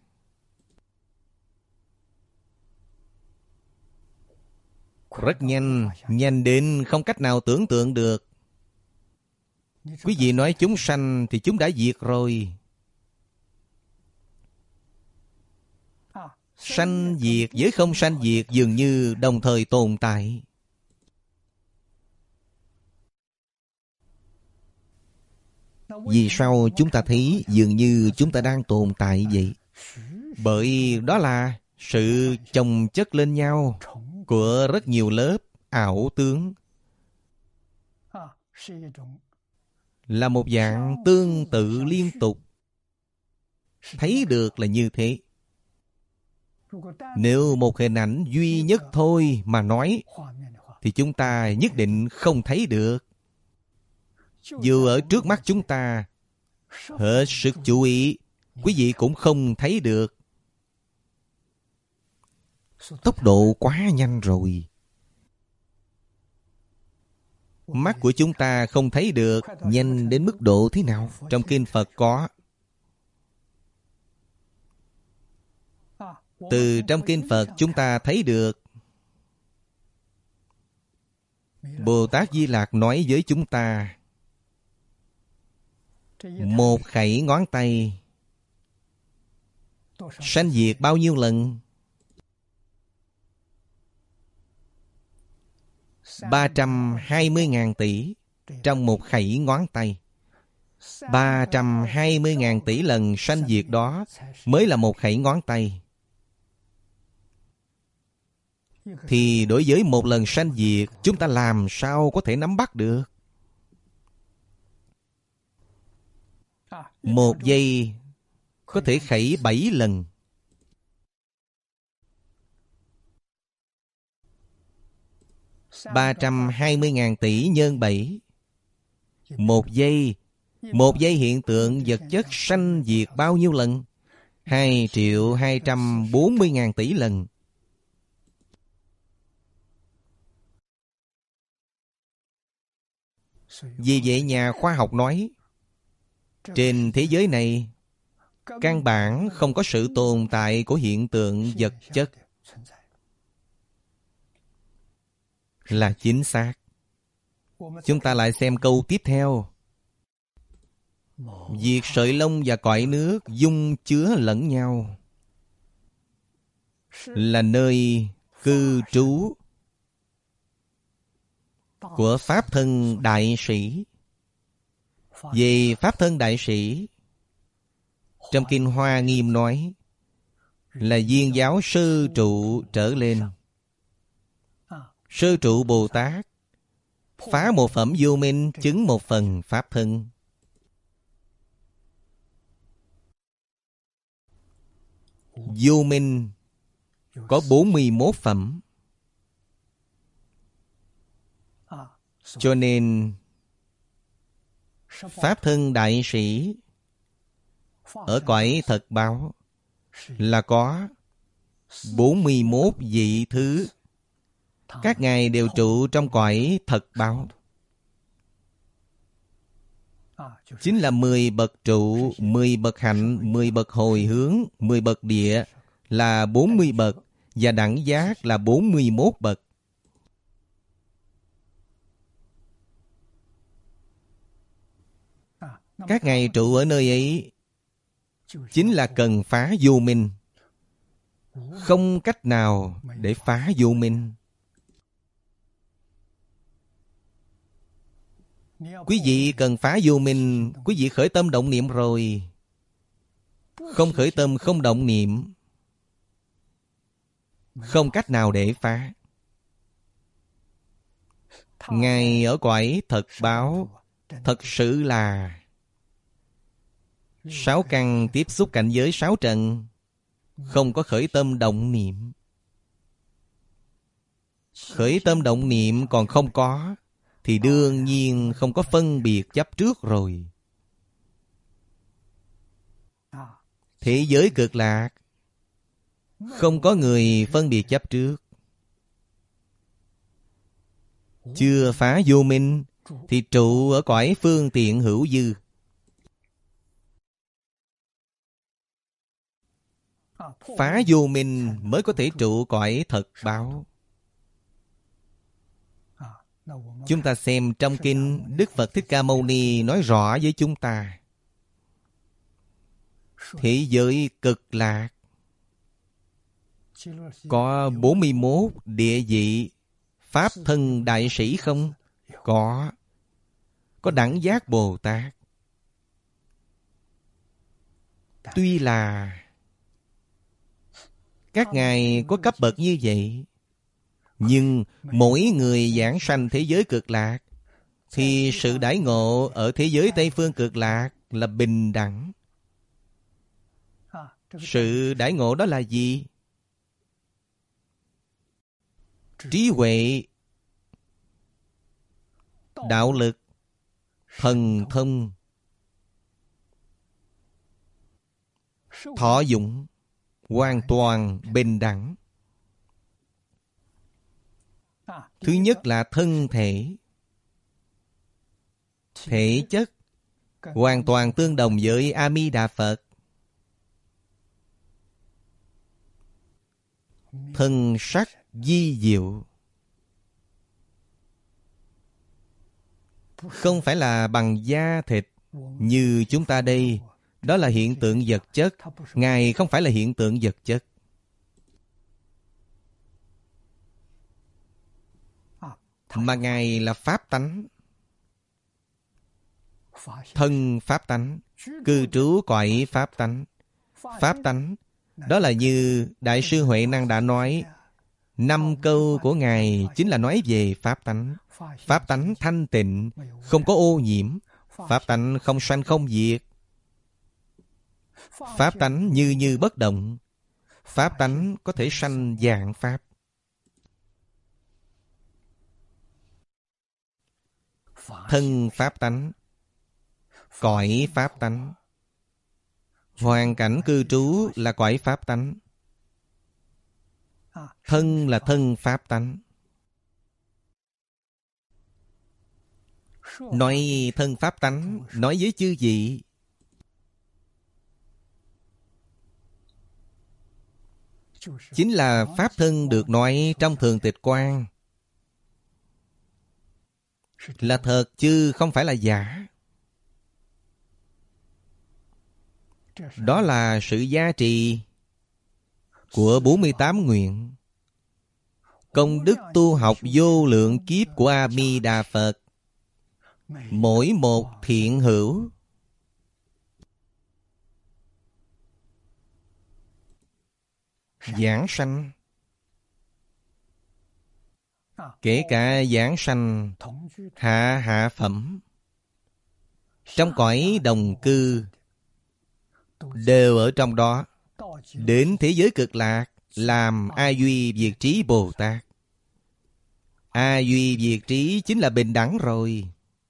rất nhanh, nhanh đến không cách nào tưởng tượng được. Quý vị nói chúng sanh thì chúng đã diệt rồi. Sanh diệt với không sanh diệt dường như đồng thời tồn tại. Vì sao chúng ta thấy dường như chúng ta đang tồn tại vậy? Bởi đó là sự chồng chất lên nhau của rất nhiều lớp ảo tướng, là một dạng tương tự liên tục. Thấy được là như thế. Nếu một hình ảnh duy nhất thôi mà nói, thì chúng ta nhất định không thấy được. Dù ở trước mắt chúng ta, hết sức chú ý, quý vị cũng không thấy được. Tốc độ quá nhanh rồi. Mắt của chúng ta không thấy được. Nhanh đến mức độ thế nào? Trong kinh Phật có. Từ trong kinh Phật chúng ta thấy được. Bồ Tát Di Lặc nói với chúng ta, một khẩy ngón tay sanh diệt bao nhiêu lần? 320.000 tỷ trong một khẩy ngón tay. 320.000 tỷ lần sanh diệt đó mới là một khẩy ngón tay. Thì đối với một lần sanh diệt, chúng ta làm sao có thể nắm bắt được? Một giây có thể khẩy 7 lần. Ba 320.000 tỷ nhân 7. Một giây hiện tượng vật chất sanh diệt bao nhiêu lần? 2.240.000 tỷ lần. Vì vậy nhà khoa học nói, trên thế giới này căn bản không có sự tồn tại của hiện tượng vật chất. Là chính xác. Chúng ta lại xem câu tiếp theo. Việc sợi lông và cõi nước dung chứa lẫn nhau, là nơi cư trú của Pháp thân đại sĩ. Về Pháp thân đại sĩ, trong Kinh Hoa Nghiêm nói là viên giáo sư trụ trở lên. Sư trụ Bồ Tát phá một phẩm vô minh, chứng một phần Pháp thân. Vô minh có 41 phẩm. Cho nên Pháp thân đại sĩ ở cõi thật báo là có 41 vị thứ. Các ngài đều trụ trong cõi thật báo. Chính là 10 bậc trụ, 10 bậc hạnh, 10 bậc hồi hướng, 10 bậc địa là 40 bậc, và đẳng giác là 41 bậc. Các ngài trụ ở nơi ấy chính là cần phá vô minh. Không cách nào để phá vô minh. Quý vị cần phá vô minh, quý vị khởi tâm động niệm rồi. Không khởi tâm không động niệm, không cách nào để phá. Ngài ở cõi thật báo thật sự là 6 căn tiếp xúc cảnh giới 6 trần, không có khởi tâm động niệm. Khởi tâm động niệm còn không có, thì đương nhiên không có phân biệt chấp trước rồi. Thế giới cực lạc không có người phân biệt chấp trước. Chưa phá vô minh thì trụ ở cõi phương tiện hữu dư. Phá vô minh mới có thể trụ cõi thật báo. Chúng ta xem trong kinh, Đức Phật Thích Ca Mâu Ni nói rõ với chúng ta. Thế giới cực lạc có 41 địa vị Pháp thân đại sĩ không? Có đẳng giác Bồ Tát. Tuy là các ngài có cấp bậc như vậy, nhưng mỗi người giảng sanh thế giới cực lạc thì sự đãi ngộ ở thế giới Tây Phương cực lạc là bình đẳng. Sự đãi ngộ đó là gì? trí huệ, đạo lực, thần thông, thọ dụng hoàn toàn bình đẳng. Thứ nhất là thân thể, thể chất hoàn toàn tương đồng với A Di Đà Phật. Thân sắc vi diệu, không phải là bằng da thịt như chúng ta đây. Đó là hiện tượng vật chất. Ngài không phải là hiện tượng vật chất. Mà Ngài là Pháp tánh. Thân Pháp tánh, cư trú cõi Pháp tánh. Pháp tánh, đó là như Đại sư Huệ Năng đã nói, 5 câu của Ngài chính là nói về Pháp tánh. Pháp tánh thanh tịnh, không có ô nhiễm. Pháp tánh không sanh không diệt. Pháp tánh như bất động. Pháp tánh có thể sanh vạn pháp. Thân Pháp tánh, cõi Pháp tánh, hoàn cảnh cư trú là cõi Pháp tánh. Thân là thân Pháp tánh. Nói thân Pháp tánh, nói với chư vị, chính là Pháp thân được nói trong Thường Tịch Quan. Là thật chứ không phải là giả. Đó là sự giá trị của 48 nguyện. Công đức tu học vô lượng kiếp của A Di Đà Phật. Mỗi một thiện hữu giảng sanh, kể cả giảng sanh hạ phẩm, trong cõi đồng cư, đều ở trong đó. Đến thế giới cực lạc làm A Duy Diệt Trí Bồ Tát. A Duy Diệt Trí chính là bình đẳng rồi.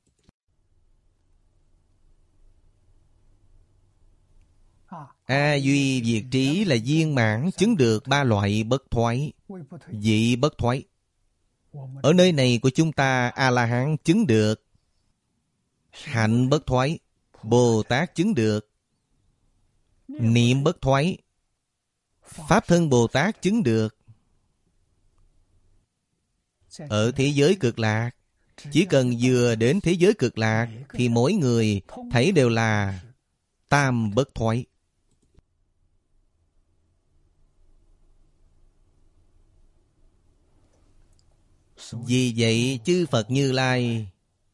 A Duy Diệt Trí là viên mãn chứng được 3 loại bất thoái, vị bất thoái. Ở nơi này của chúng ta, A-la-hán chứng được hạnh bất thoái, Bồ Tát chứng được niệm bất thoái, Pháp thân Bồ Tát chứng được. Ở thế giới cực lạc, chỉ cần vừa đến thế giới cực lạc thì mỗi người thấy đều là tam bất thoái. Vì vậy chư Phật Như Lai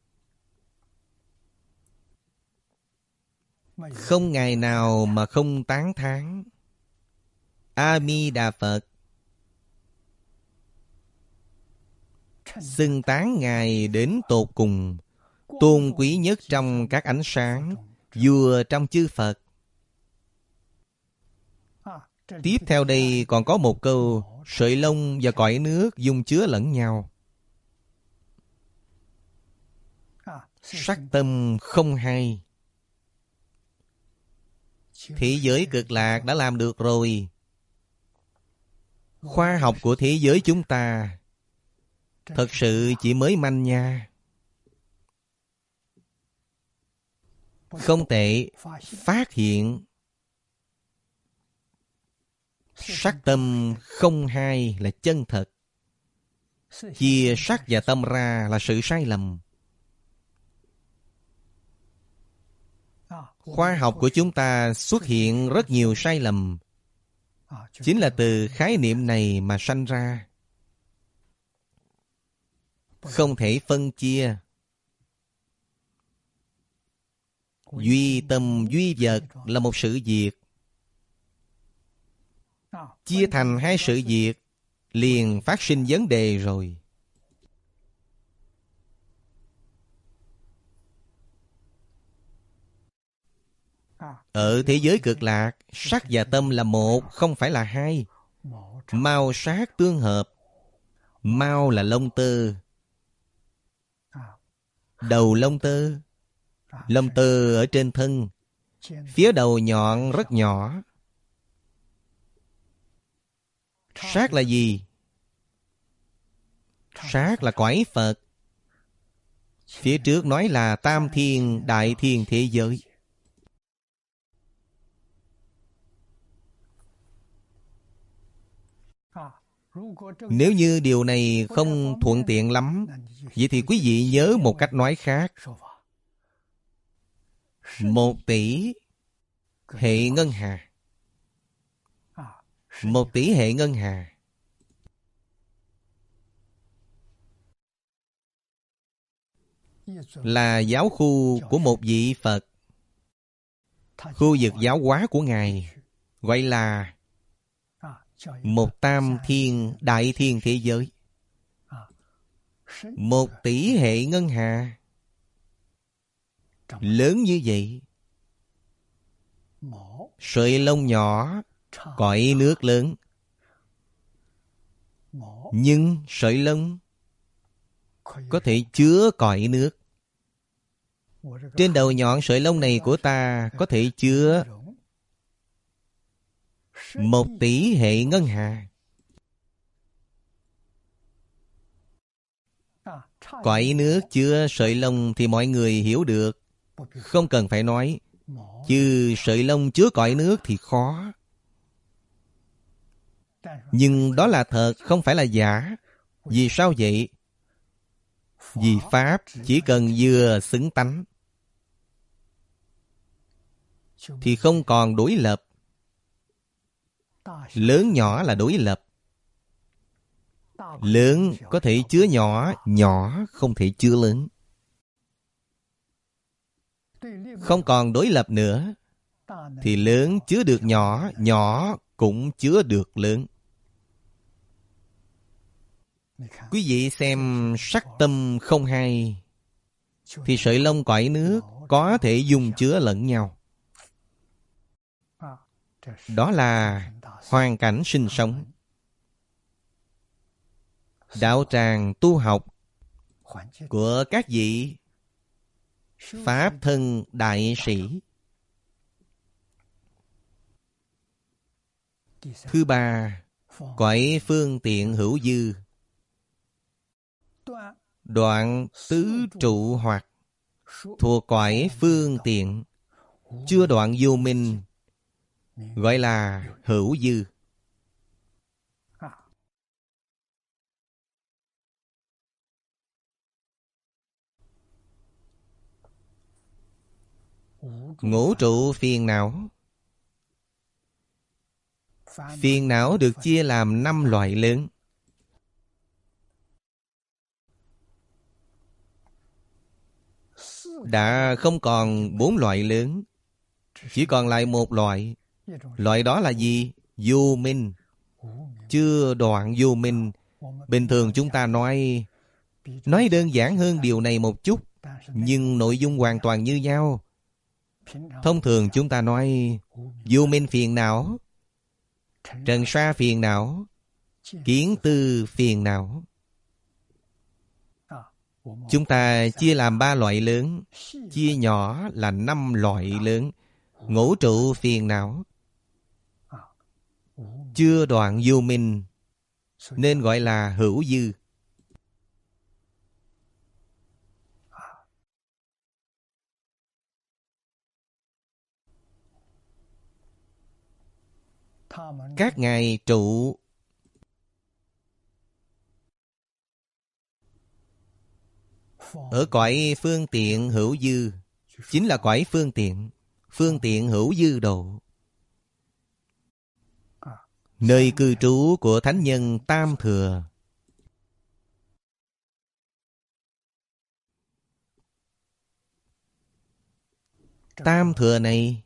không ngày nào mà không tán thán A Di Đà Phật, xưng tán Ngài đến tột cùng, tôn quý nhất trong các ánh sáng, vua trong chư Phật. Tiếp theo đây còn có một câu: sợi lông và cõi nước dung chứa lẫn nhau. Sắc tâm không hay. Thế giới cực lạc đã làm được rồi. Khoa học của thế giới chúng ta thật sự chỉ mới manh nha. Không tệ, phát hiện sắc tâm không hai là chân thật. Chia sắc và tâm ra là sự sai lầm. Khoa học của chúng ta xuất hiện rất nhiều sai lầm, chính là từ khái niệm này mà sanh ra. Không thể phân chia. Duy tâm duy vật là một sự việc. Chia thành hai sự việc liền phát sinh vấn đề rồi. Ở thế giới cực lạc, sắc và tâm là một, không phải là hai. Màu sắc tương hợp, Mao là lông tơ. Đầu lông tơ. Lông tơ ở trên thân. Phía đầu nhọn rất nhỏ. Sát là gì? Sát là cõi Phật. Phía trước nói là tam thiên đại thiên thế giới. Nếu như điều này không thuận tiện lắm, vậy thì quý vị nhớ một cách nói khác. 1 tỷ hệ ngân hà. 1 tỷ hệ ngân hà. Là giáo khu của một vị Phật. Khu vực giáo hóa của Ngài gọi là 1 tam thiên đại thiên thế giới. 1 tỷ hệ ngân hà. Lớn như vậy. Sợi lông nhỏ, cõi nước lớn. Nhưng sợi lông có thể chứa cõi nước. Trên đầu nhọn sợi lông này của ta có thể chứa 1 tỷ hệ ngân hà. Cõi nước chứa sợi lông thì mọi người hiểu được. Không cần phải nói. Chứ sợi lông chứa cõi nước thì khó. Nhưng đó là thật, không phải là giả. Vì sao vậy? Vì Pháp chỉ cần vừa xứng tánh thì không còn đối lập. Lớn nhỏ là đối lập. Lớn có thể chứa nhỏ, nhỏ không thể chứa lớn. Không còn đối lập nữa. Thì lớn chứa được nhỏ, nhỏ cũng chứa được lớn. Quý vị xem sắc tâm không hai, thì sợi lông cõi nước có thể dung chứa lẫn nhau. Đó là hoàn cảnh sinh sống. Đạo tràng tu học của các vị Pháp thân đại sĩ. Thứ ba, cõi phương tiện hữu dư. Đoạn tứ trụ hoặc thuộc cõi phương tiện, chưa đoạn vô minh, gọi là hữu dư. Ngũ trụ phiền não. Phiền não được chia làm 5 loại lớn. Đã không còn 4 loại lớn, chỉ còn lại 1 loại. Loại đó là gì? Vô minh. Chưa đoạn vô minh. Bình thường chúng ta nói đơn giản hơn điều này một chút, nhưng nội dung hoàn toàn như nhau. Thông thường chúng ta nói vô minh phiền não, trần sa phiền não, kiến tư phiền não. Chúng ta chia làm 3 loại lớn, chia nhỏ là 5 loại lớn. Ngũ trụ phiền não, chưa đoạn vô minh, nên gọi là hữu dư. Các ngài trụ ở cõi phương tiện hữu dư, chính là cõi phương tiện hữu dư độ, nơi cư trú của thánh nhân Tam Thừa. Tam Thừa này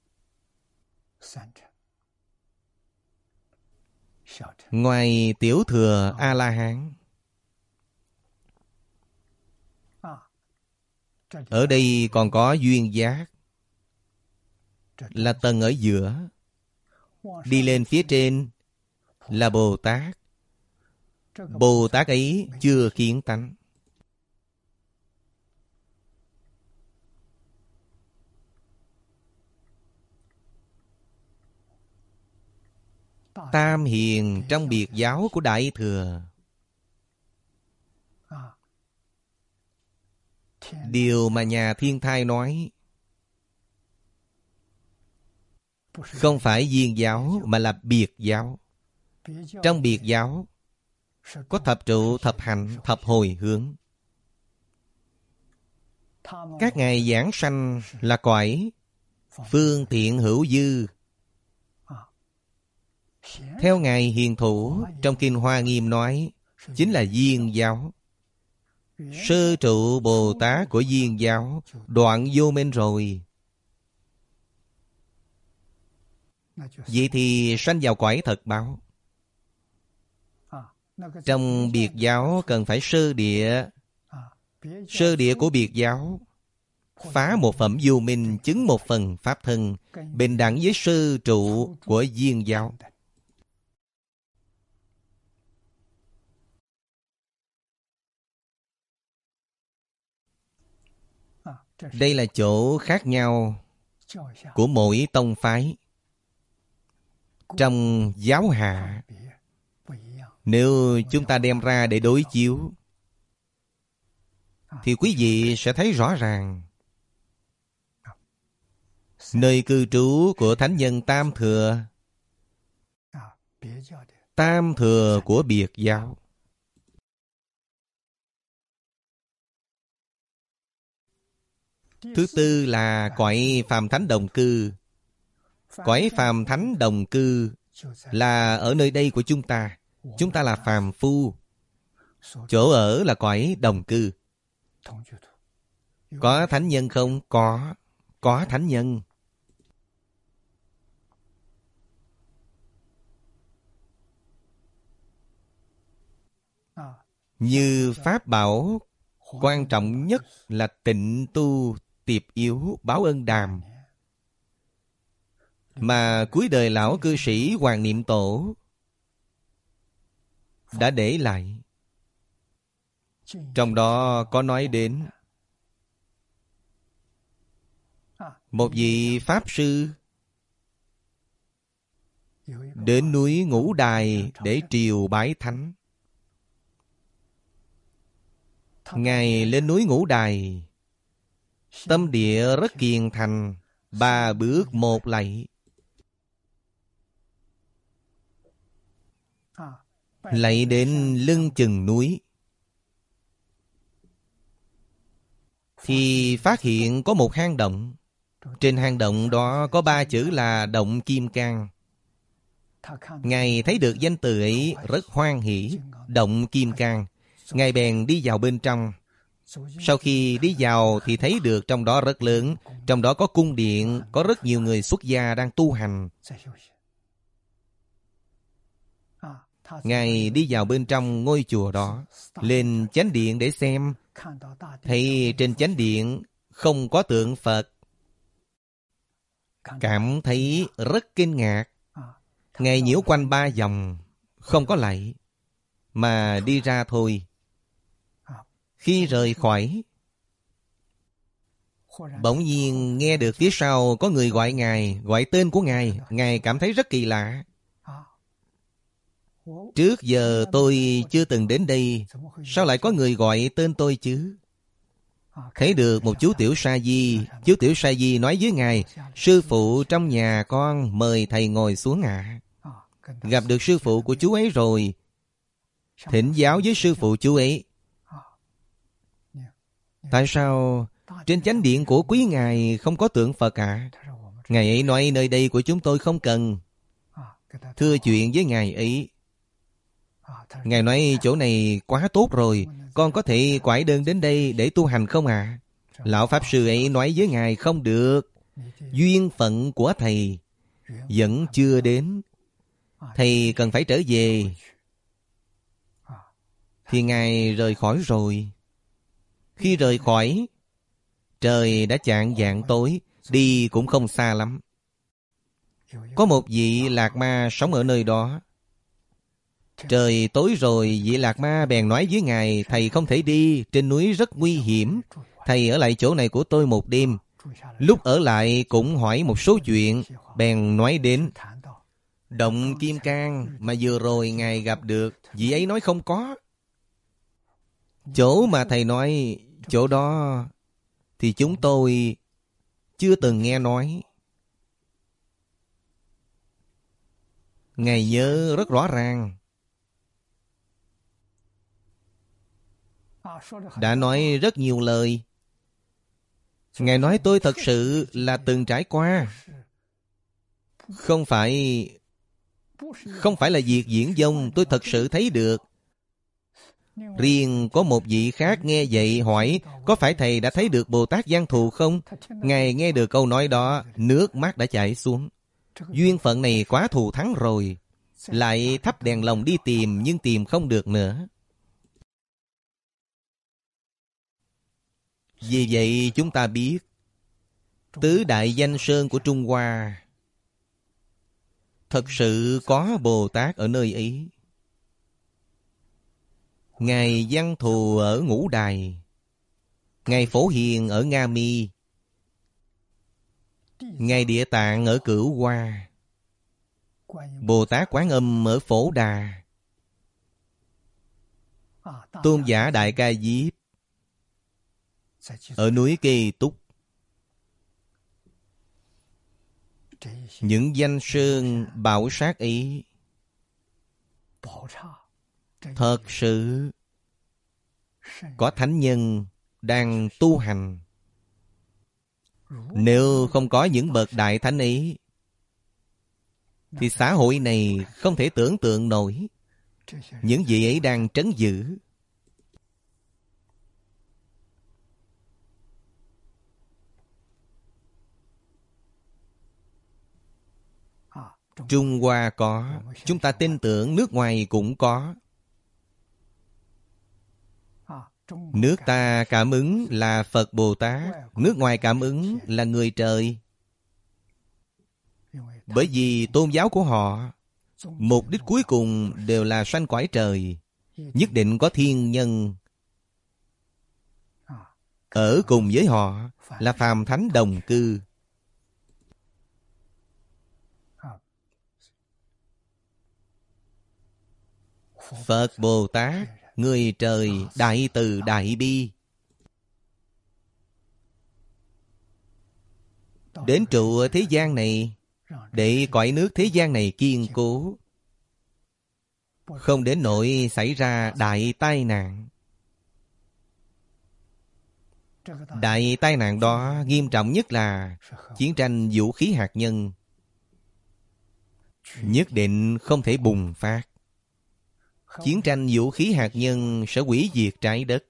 ngoài Tiểu Thừa A-la-hán, ở đây còn có duyên giác, là tầng ở giữa. Đi lên phía trên là Bồ Tát. Bồ Tát ấy chưa kiến tánh. Tam hiền trong biệt giáo của Đại Thừa, điều mà nhà Thiên Thai nói không phải viên giáo mà là biệt giáo. Trong biệt giáo có thập trụ, thập hạnh, thập hồi hướng. Các ngài giảng sanh là cõi phương tiện hữu dư. Theo ngài Hiền Thủ trong Kinh Hoa Nghiêm nói, chính là viên giáo. Sơ trụ Bồ Tát của viên giáo đoạn vô minh rồi. Vậy thì sanh vào cõi thật báo. Trong biệt giáo cần phải sơ địa. Sơ địa của biệt giáo phá một phẩm vô minh, chứng một phần pháp thân, bình đẳng với sơ trụ của viên giáo. Đây là chỗ khác nhau của mỗi tông phái. Trong giáo hạ, nếu chúng ta đem ra để đối chiếu, thì quý vị sẽ thấy rõ ràng. Nơi cư trú của thánh nhân Tam Thừa, Tam Thừa của biệt giáo. Thứ tư là cõi phàm thánh đồng cư. Cõi phàm thánh đồng cư là ở nơi đây của chúng ta. Chúng ta là phàm phu. Chỗ ở là cõi đồng cư. Có thánh nhân không? Có thánh nhân. Như Pháp bảo quan trọng nhất là tịnh tu tiệp yếu báo ân đàm, mà cuối đời lão cư sĩ Hoàng Niệm Tổ đã để lại. Trong đó có nói đến một vị Pháp Sư đến núi Ngũ Đài để triều bái thánh. Ngài lên núi Ngũ Đài, tâm địa rất kiền thành, 3 bước 1 lạy. Lạy đến lưng chừng núi, thì phát hiện có một hang động. Trên hang động đó có 3 chữ là Động Kim Cang. Ngài thấy được danh từ ấy rất hoan hỷ, Động Kim Cang. Ngài bèn đi vào bên trong. Sau khi đi vào thì thấy được trong đó rất lớn. Trong đó có cung điện, có rất nhiều người xuất gia đang tu hành. Ngài đi vào bên trong ngôi chùa đó, lên chánh điện để xem. Thấy trên chánh điện không có tượng Phật. Cảm thấy rất kinh ngạc. Ngài nhiễu quanh 3 vòng, không có lạy, mà đi ra thôi. Khi rời khỏi, bỗng nhiên nghe được phía sau có người gọi Ngài, gọi tên của Ngài. Ngài cảm thấy rất kỳ lạ. Trước giờ tôi chưa từng đến đây, sao lại có người gọi tên tôi chứ? Thấy được một chú tiểu sa di. Chú tiểu sa di nói với Ngài, sư phụ trong nhà con mời thầy ngồi xuống ạ. Gặp được sư phụ của chú ấy rồi, thỉnh giáo với sư phụ chú ấy. Tại sao trên chánh điện của quý ngài không có tượng Phật ạ? Ngài ấy nói nơi đây của chúng tôi không cần. Thưa chuyện với ngài ấy. Ngài nói chỗ này quá tốt rồi, con có thể quải đơn đến đây để tu hành không ạ? Lão Pháp Sư ấy nói với ngài không được. Duyên phận của thầy vẫn chưa đến. Thầy cần phải trở về. Thì ngài rời khỏi rồi. Khi rời khỏi, trời đã chạng vạng tối, đi cũng không xa lắm. Có một vị Lạc Ma sống ở nơi đó. Trời tối rồi, vị Lạc Ma bèn nói với Ngài, thầy không thể đi, trên núi rất nguy hiểm. Thầy ở lại chỗ này của tôi một đêm. Lúc ở lại cũng hỏi một số chuyện, bèn nói đến động Kim Cang mà vừa rồi Ngài gặp được, vị ấy nói không có. Chỗ mà thầy nói, chỗ đó thì chúng tôi chưa từng nghe nói. Ngài nhớ rất rõ ràng. Đã nói rất nhiều lời. Ngài nói tôi thật sự là từng trải qua. Không phải là việc diễn dông, tôi thật sự thấy được. Riêng có một vị khác nghe vậy hỏi, có phải thầy đã thấy được Bồ Tát Giang Thù không? Ngài nghe được câu nói đó, nước mắt đã chảy xuống. Duyên phận này quá thù thắng rồi. Lại thắp đèn lồng đi tìm, nhưng tìm không được nữa. Vì vậy chúng ta biết, tứ đại danh sơn của Trung Hoa thật sự có Bồ Tát ở nơi ấy. Ngài Văn Thù ở Ngũ Đài, Ngài Phổ Hiền ở Nga Mi, Ngài Địa Tạng ở Cửu Hoa, Bồ Tát Quán Âm ở Phổ Đà, Tôn giả Đại Ca Diếp ở núi Kê Túc. Những danh sơn bảo sát ấy thật sự có thánh nhân đang tu hành. Nếu không có những bậc đại thánh ấy thì xã hội này không thể tưởng tượng nổi. Những vị ấy đang trấn giữ. Trung Hoa có, chúng ta tin tưởng nước ngoài cũng có. Nước ta cảm ứng là Phật Bồ Tát, nước ngoài cảm ứng là người trời. Bởi vì tôn giáo của họ, mục đích cuối cùng đều là sanh cõi trời. Nhất định có thiên nhân ở cùng với họ, là phàm thánh đồng cư. Phật Bồ Tát, người trời đại từ đại bi, đến trụ ở thế gian này để cõi nước thế gian này kiên cố, không đến nỗi xảy ra đại tai nạn. Đại tai nạn đó nghiêm trọng nhất là chiến tranh vũ khí hạt nhân, nhất định không thể bùng phát. Chiến tranh vũ khí hạt nhân sẽ hủy diệt trái đất.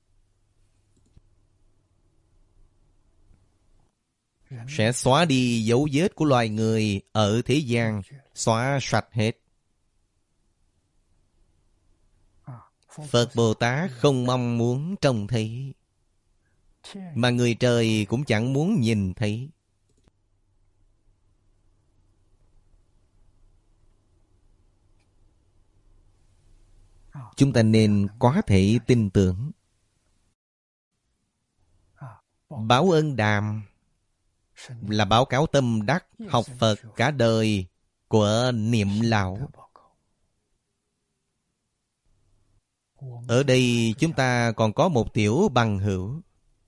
Sẽ xóa đi dấu vết của loài người ở thế gian, xóa sạch hết. Phật Bồ Tát không mong muốn trông thấy, mà người trời cũng chẳng muốn nhìn thấy. Chúng ta nên có thể tin tưởng. Báo ân đàm là báo cáo tâm đắc học Phật cả đời của Niệm Lão. Ở đây chúng ta còn có một tiểu bằng hữu.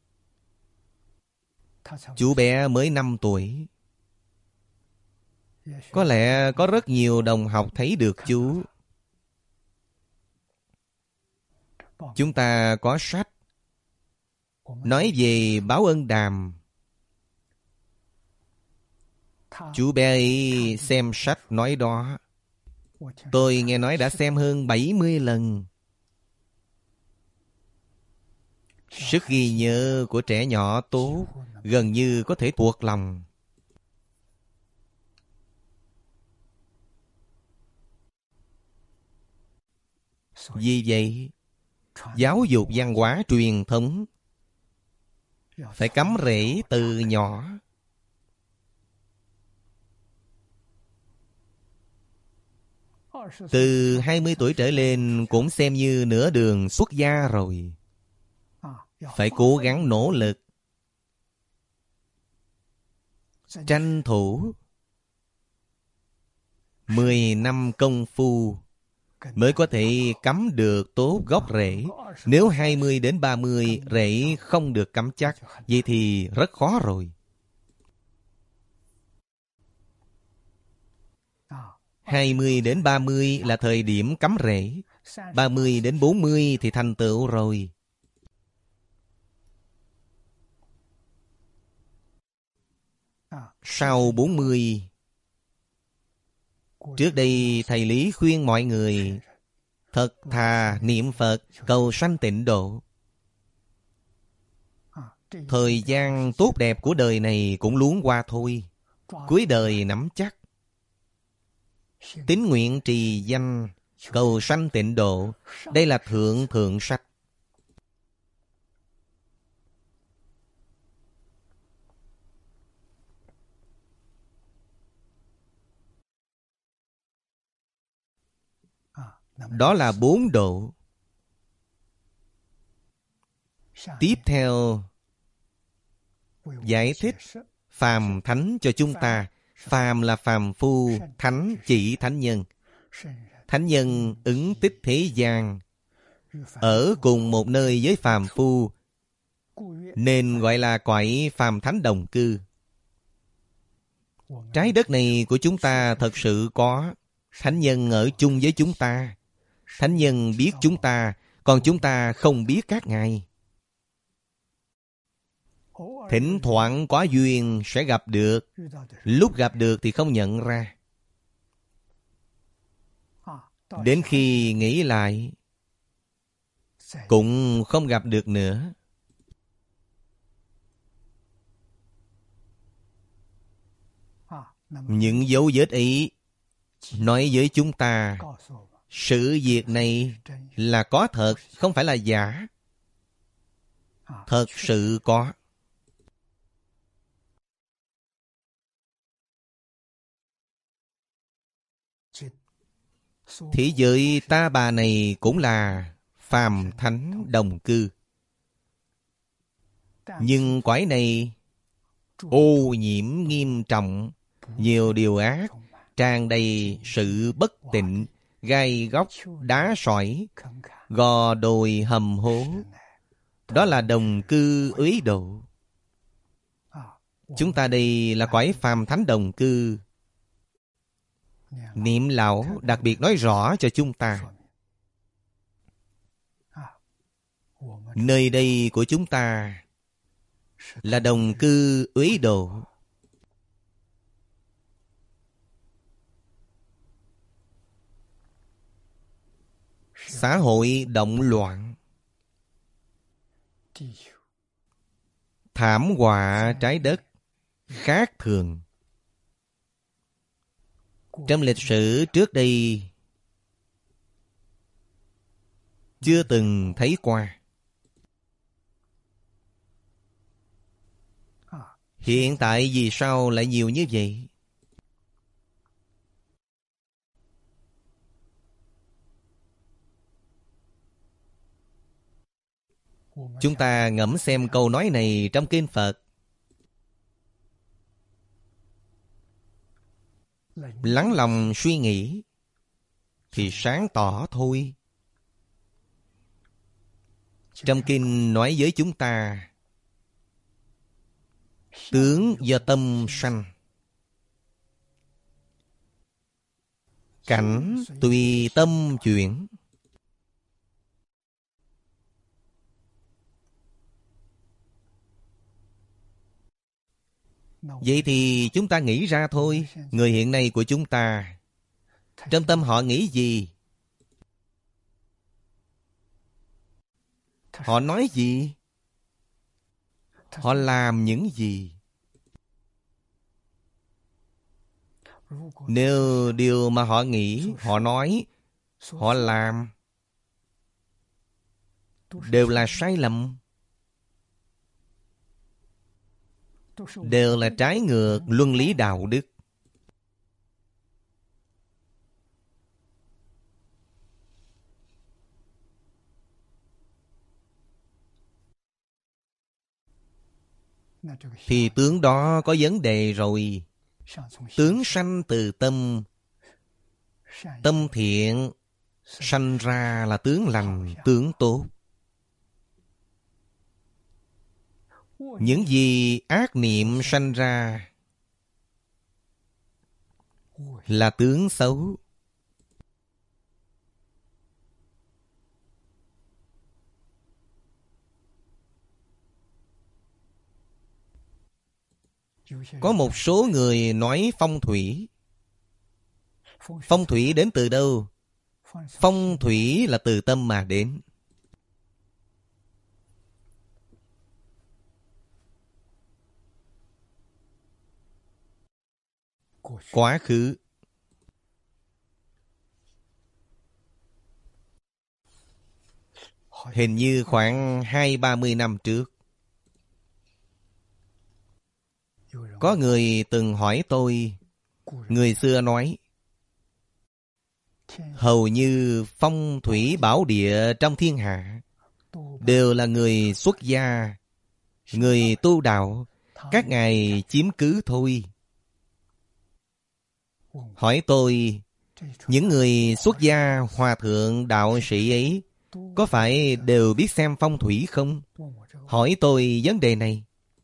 Chú bé mới 5 tuổi. Có lẽ có rất nhiều đồng học thấy được chú. Chúng ta có sách nói về báo ân đàm. Chú bé ấy xem sách nói đó. Tôi nghe nói đã xem hơn 70 lần. Sức ghi nhớ của trẻ nhỏ tốt, gần như có thể thuộc lòng. Vì vậy, giáo dục văn hóa truyền thống phải cắm rễ từ nhỏ. Từ 20 tuổi trở lên cũng xem như nửa đường xuất gia rồi. Phải cố gắng nỗ lực, tranh thủ 10 năm công phu mới có thể cắm được tốt gốc rễ. Nếu 20 đến 30 rễ không được cắm chắc, vậy thì rất khó rồi. 20 đến 30 là thời điểm cắm rễ. 30 đến 40 thì thành tựu rồi. Sau 40, trước đây thầy Lý khuyên mọi người thật thà niệm Phật, cầu sanh tịnh độ. Thời gian tốt đẹp của đời này cũng luống qua thôi. Cuối đời nắm chắc, tín nguyện trì danh, cầu sanh tịnh độ. Đây là thượng thượng sách. Đó là 4 độ. Tiếp theo giải thích phàm thánh cho chúng ta. Phàm là phàm phu, thánh chỉ thánh nhân. Thánh nhân ứng tích thế gian, ở cùng một nơi với phàm phu, nên gọi là cõi phàm thánh đồng cư. Trái đất này của chúng ta thật sự có thánh nhân ở chung với chúng ta. Thánh nhân biết chúng ta, còn chúng ta không biết các ngài. Thỉnh thoảng có duyên sẽ gặp được. Lúc gặp được thì không nhận ra. Đến khi nghĩ lại, cũng không gặp được nữa. Những dấu vết ấy nói với chúng ta, sự việc này là có thật, không phải là giả. Thật sự có. Thế giới ta bà này cũng là phàm thánh đồng cư. Nhưng cõi này ô nhiễm nghiêm trọng, nhiều điều ác, tràn đầy sự bất tịnh, gai góc, đá sỏi, gò đồi hầm hố. Đó là đồng cư uế độ. Chúng ta đây là cõi phàm thánh đồng cư. Niệm lão đặc biệt nói rõ cho chúng ta. Nơi đây của chúng ta là đồng cư uế độ. Xã hội động loạn, thảm họa trái đất khác thường. Trong lịch sử trước đây chưa từng thấy qua. Hiện tại vì sao lại nhiều như vậy? Chúng ta ngẫm xem câu nói này trong kinh Phật. Lắng lòng suy nghĩ thì sáng tỏ thôi. Trong kinh nói với chúng ta, tướng do tâm sanh, cảnh tùy tâm chuyển. Vậy thì chúng ta nghĩ ra thôi. Người hiện nay của chúng ta, trong tâm họ nghĩ gì? Họ nói gì? Họ làm những gì? Nếu điều mà họ nghĩ, họ nói, họ làm đều là sai lầm, đều là trái ngược luân lý đạo đức, thì tướng đó có vấn đề rồi. Tướng sanh từ tâm, tâm thiện sanh ra là tướng lành, tướng tốt. Những gì ác niệm sanh ra là tướng xấu. Có một số người nói phong thủy. Phong thủy đến từ đâu? Phong thủy là từ tâm mà đến. Quá khứ. Hình như khoảng 20-30 năm trước, có người từng hỏi tôi, người xưa nói, hầu như phong thủy bảo địa trong thiên hạ đều là người xuất gia, người tu đạo, các ngài chiếm cứ thôi. Hỏi tôi, những người xuất gia, hòa thượng, đạo sĩ ấy có phải đều biết xem phong thủy không? Hỏi tôi vấn đề này.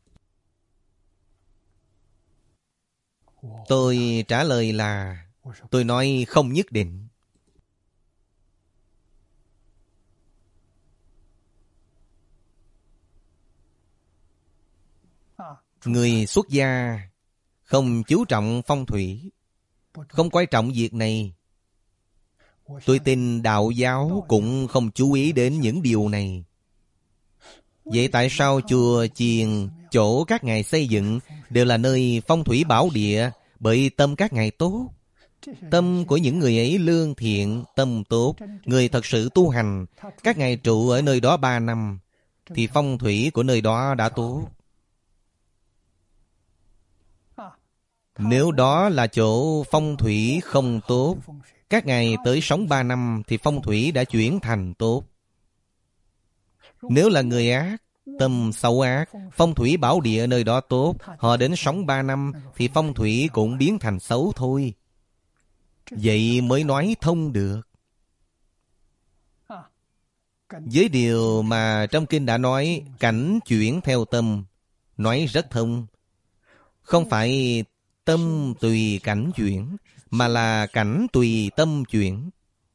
Tôi trả lời là, tôi nói không nhất định. Người xuất gia không chú trọng phong thủy, không quan trọng việc này. Tôi tin đạo giáo cũng không chú ý đến những điều này. Vậy tại sao chùa chiền, chỗ các ngài xây dựng đều là nơi phong thủy bảo địa? Bởi tâm các ngài tốt. Tâm của những người ấy lương thiện, tâm tốt, người thật sự tu hành. Các ngài trụ ở nơi đó 3 năm, thì phong thủy của nơi đó đã tốt. Nếu đó là chỗ phong thủy không tốt, các ngài tới sống 3 năm thì phong thủy đã chuyển thành tốt. Nếu là người ác, tâm xấu ác, phong thủy bảo địa nơi đó tốt, họ đến sống 3 năm thì phong thủy cũng biến thành xấu thôi. Vậy mới nói thông được. Với điều mà trong kinh đã nói, cảnh chuyển theo tâm, nói rất thông. Không phải tâm tùy cảnh chuyển, mà là cảnh tùy tâm chuyển.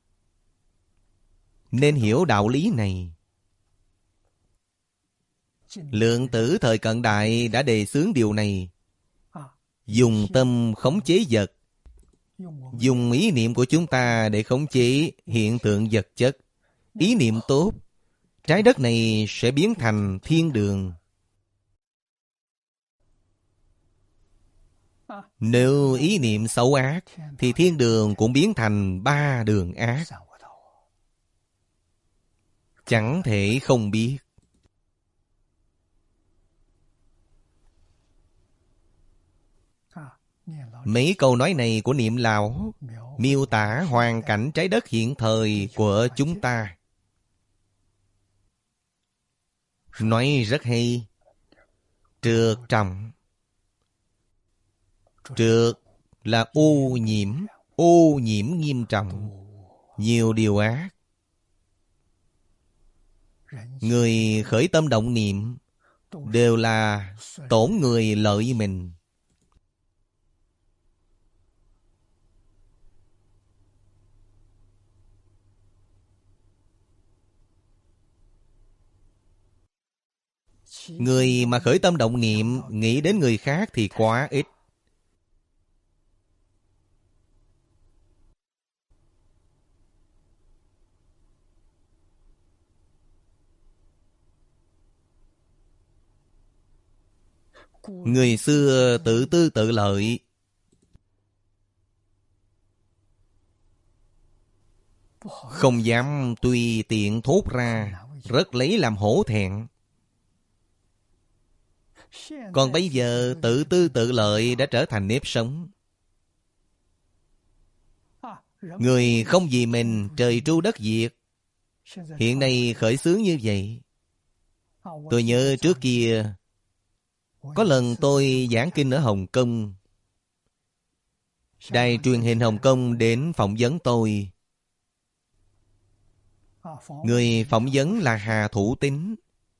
Nên hiểu đạo lý này. Lượng Tử thời cận đại đã đề xướng điều này. Dùng tâm khống chế vật, dùng ý niệm của chúng ta để khống chế hiện tượng vật chất. Ý niệm tốt, trái đất này sẽ biến thành thiên đường. Nếu ý niệm xấu ác, thì thiên đường cũng biến thành 3 đường ác. Chẳng thể không biết. Mấy câu nói này của Niệm Lão miêu tả hoàn cảnh trái đất hiện thời của chúng ta. Nói rất hay. Trược trọng. Trược là ô nhiễm nghiêm trọng, nhiều điều ác. Người khởi tâm động niệm đều là tổn người lợi mình. Người mà khởi tâm động niệm nghĩ đến người khác thì quá ít. Người xưa tự tư tự lợi, không dám tùy tiện thốt ra, rất lấy làm hổ thẹn. Còn bây giờ tự tư tự lợi đã trở thành nếp sống. Người không vì mình, trời tru đất diệt. Hiện nay khởi xướng như vậy. Tôi nhớ trước kia Có lần tôi giảng kinh ở Hồng Kông. Đài truyền hình Hồng Kông đến phỏng vấn tôi. Người phỏng vấn là Hà Thủ Tín,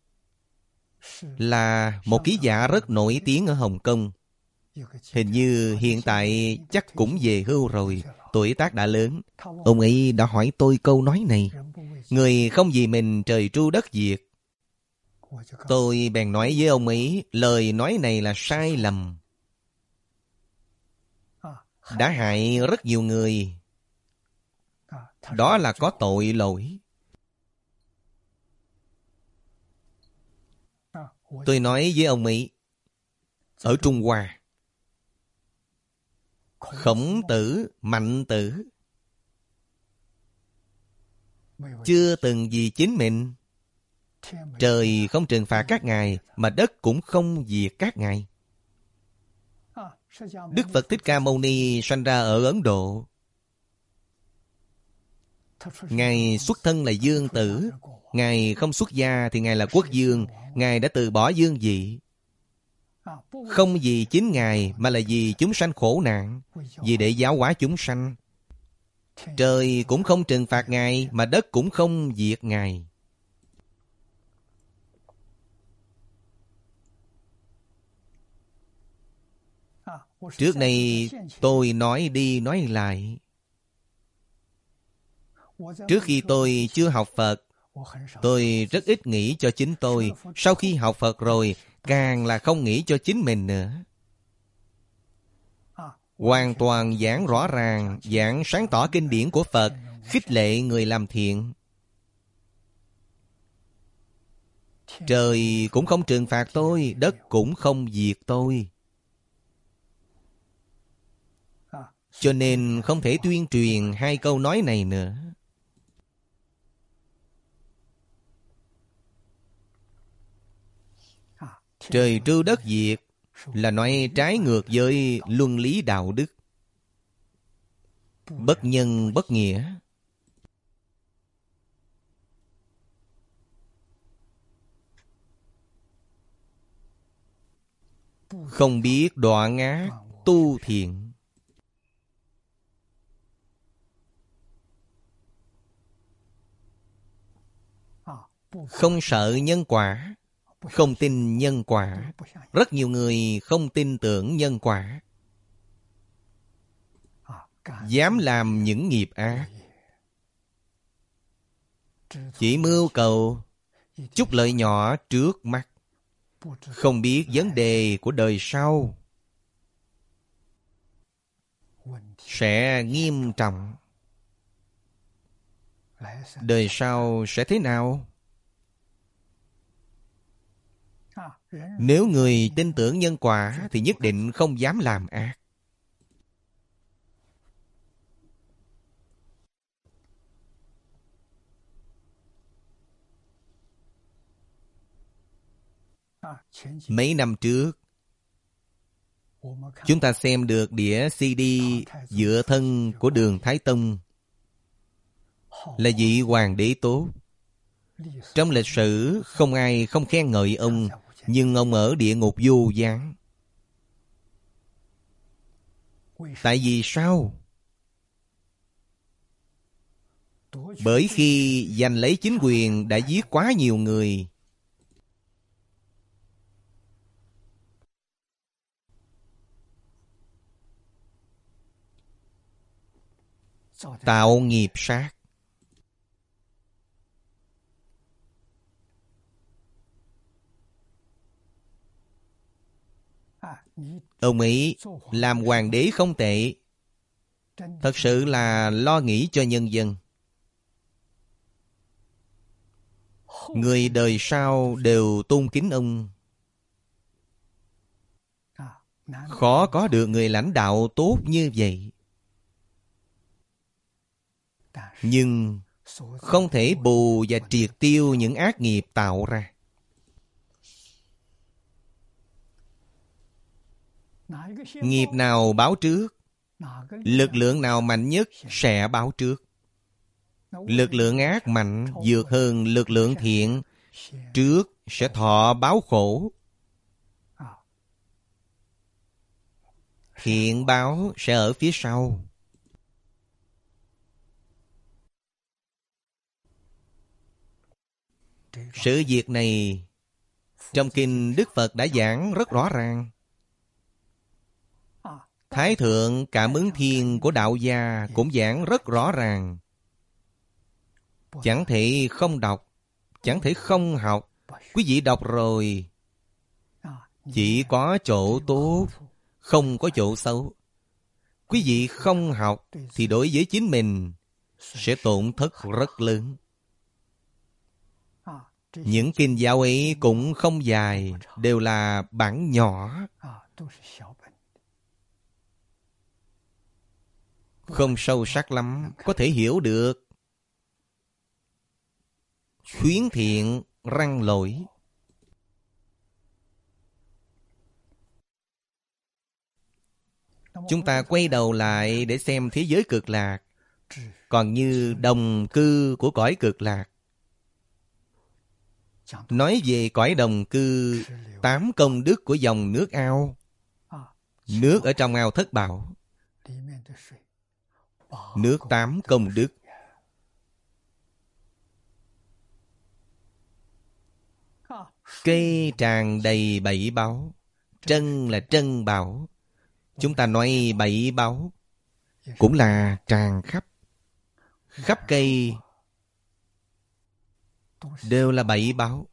là một ký giả rất nổi tiếng ở Hồng Kông. Hình như hiện tại chắc cũng về hưu rồi, tuổi tác đã lớn. Ông ấy đã hỏi tôi câu nói này: người không vì mình trời tru đất diệt. Tôi bèn nói với ông ấy, lời nói này là sai lầm, đã hại rất nhiều người. Đó là có tội lỗi. Tôi nói với ông ấy, ở Trung Hoa, Khổng Tử, Mạnh Tử chưa từng vì chính mình. Trời không trừng phạt các ngài, mà đất cũng không diệt các ngài. Đức Phật Thích Ca Mâu Ni sanh ra ở Ấn Độ. Ngài xuất thân là dương tử. Ngài không xuất gia thì Ngài là quốc dương. Ngài đã từ bỏ dương vị. Không vì chính Ngài, mà là vì chúng sanh khổ nạn, vì để giáo hóa chúng sanh. Trời cũng không trừng phạt Ngài, mà đất cũng không diệt Ngài. Trước đây tôi nói đi nói lại. Trước khi tôi chưa học Phật, tôi rất ít nghĩ cho chính tôi. Sau khi học Phật rồi, càng là không nghĩ cho chính mình nữa. Hoàn toàn giảng rõ ràng, giảng sáng tỏ kinh điển của Phật, khích lệ người làm thiện. Trời cũng không trừng phạt tôi, đất cũng không diệt tôi. Cho nên không thể tuyên truyền hai câu nói này nữa. Trời tru đất diệt là nói trái ngược với luân lý đạo đức, bất nhân bất nghĩa. Không biết đoạn ác tu thiện. Không sợ nhân quả, không tin nhân quả. Rất nhiều người không tin tưởng nhân quả, dám làm những nghiệp ác, chỉ mưu cầu chút lợi nhỏ trước mắt, không biết vấn đề của đời sau sẽ nghiêm trọng. Đời sau sẽ thế nào? Nếu người tin tưởng nhân quả thì nhất định không dám làm ác. Mấy năm trước, chúng ta xem được đĩa CD Dựa Thân của Đường Thái Tông, là vị hoàng đế tốt. Trong lịch sử không ai không khen ngợi ông, nhưng ông ở địa ngục vô gián. Tại vì sao? Bởi khi giành lấy chính quyền đã giết quá nhiều người. Tạo nghiệp sát. Ông ấy làm hoàng đế không tệ, thật sự là lo nghĩ cho nhân dân. Người đời sau đều tôn kính ông. Khó có được người lãnh đạo tốt như vậy. Nhưng không thể bù và triệt tiêu những ác nghiệp tạo ra. Nghiệp nào báo trước, lực lượng nào mạnh nhất sẽ báo trước. Lực lượng ác mạnh vượt hơn lực lượng thiện, trước sẽ thọ báo khổ. thiện báo sẽ ở phía sau. Sự việc này trong kinh Đức Phật đã giảng rất rõ ràng. Thái thượng Cảm Ứng Thiên của đạo gia cũng giảng rất rõ ràng. Chẳng thể không đọc, chẳng thể không học. Quý vị đọc rồi, chỉ có chỗ tốt, không có chỗ xấu. Quý vị không học thì đối với chính mình sẽ tổn thất rất lớn. Những kinh giáo ấy cũng không dài, đều là bản nhỏ, không sâu sắc lắm, có thể hiểu được. Khuyến thiện răng lỗi. Chúng ta quay đầu lại để xem thế giới cực lạc, còn như đồng cư của cõi cực lạc. Nói về cõi đồng cư, 8 công đức của dòng nước ao. Nước ở trong ao thất bảo, nước 8 công đức. Cây tràn đầy 7 báu. Trân là trân bảo. Chúng ta nói 7 báu cũng là tràn khắp. Khắp cây đều là 7 báu.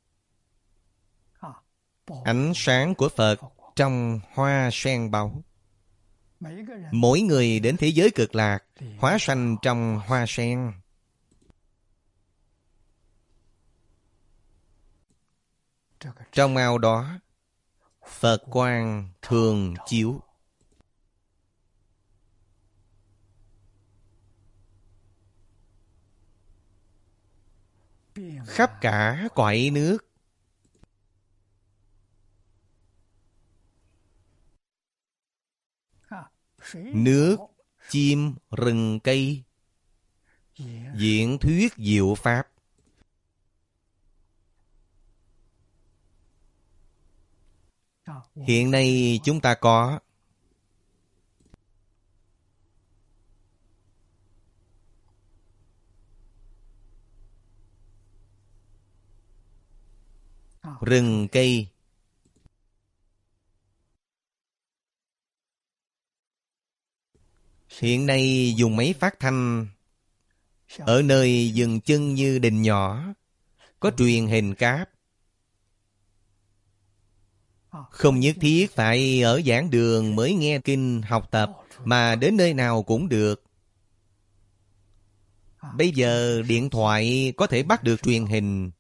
Ánh sáng của Phật trong hoa sen báu. Mỗi người đến thế giới cực lạc hóa sanh trong hoa sen. Trong ao đó Phật quang thường chiếu. Khắp cả cõi nước. Nước, chim, rừng cây diễn thuyết diệu pháp. Hiện nay chúng ta có rừng cây, hiện nay dùng máy phát thanh. Ở nơi dừng chân như đình nhỏ có truyền hình cáp. Không nhất thiết phải ở giảng đường mới nghe kinh học tập, mà đến nơi nào cũng được. Bây giờ điện thoại có thể bắt được truyền hình,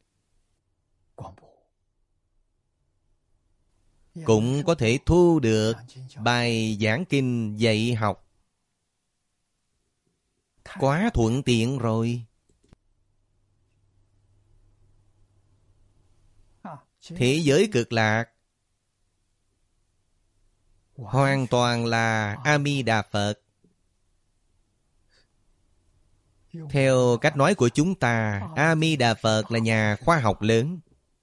cũng có thể thu được bài giảng kinh dạy học. Quá thuận tiện rồi. Thế giới cực lạc hoàn toàn là A Di Đà Phật. Theo cách nói của chúng ta, A Di Đà Phật là nhà khoa học lớn.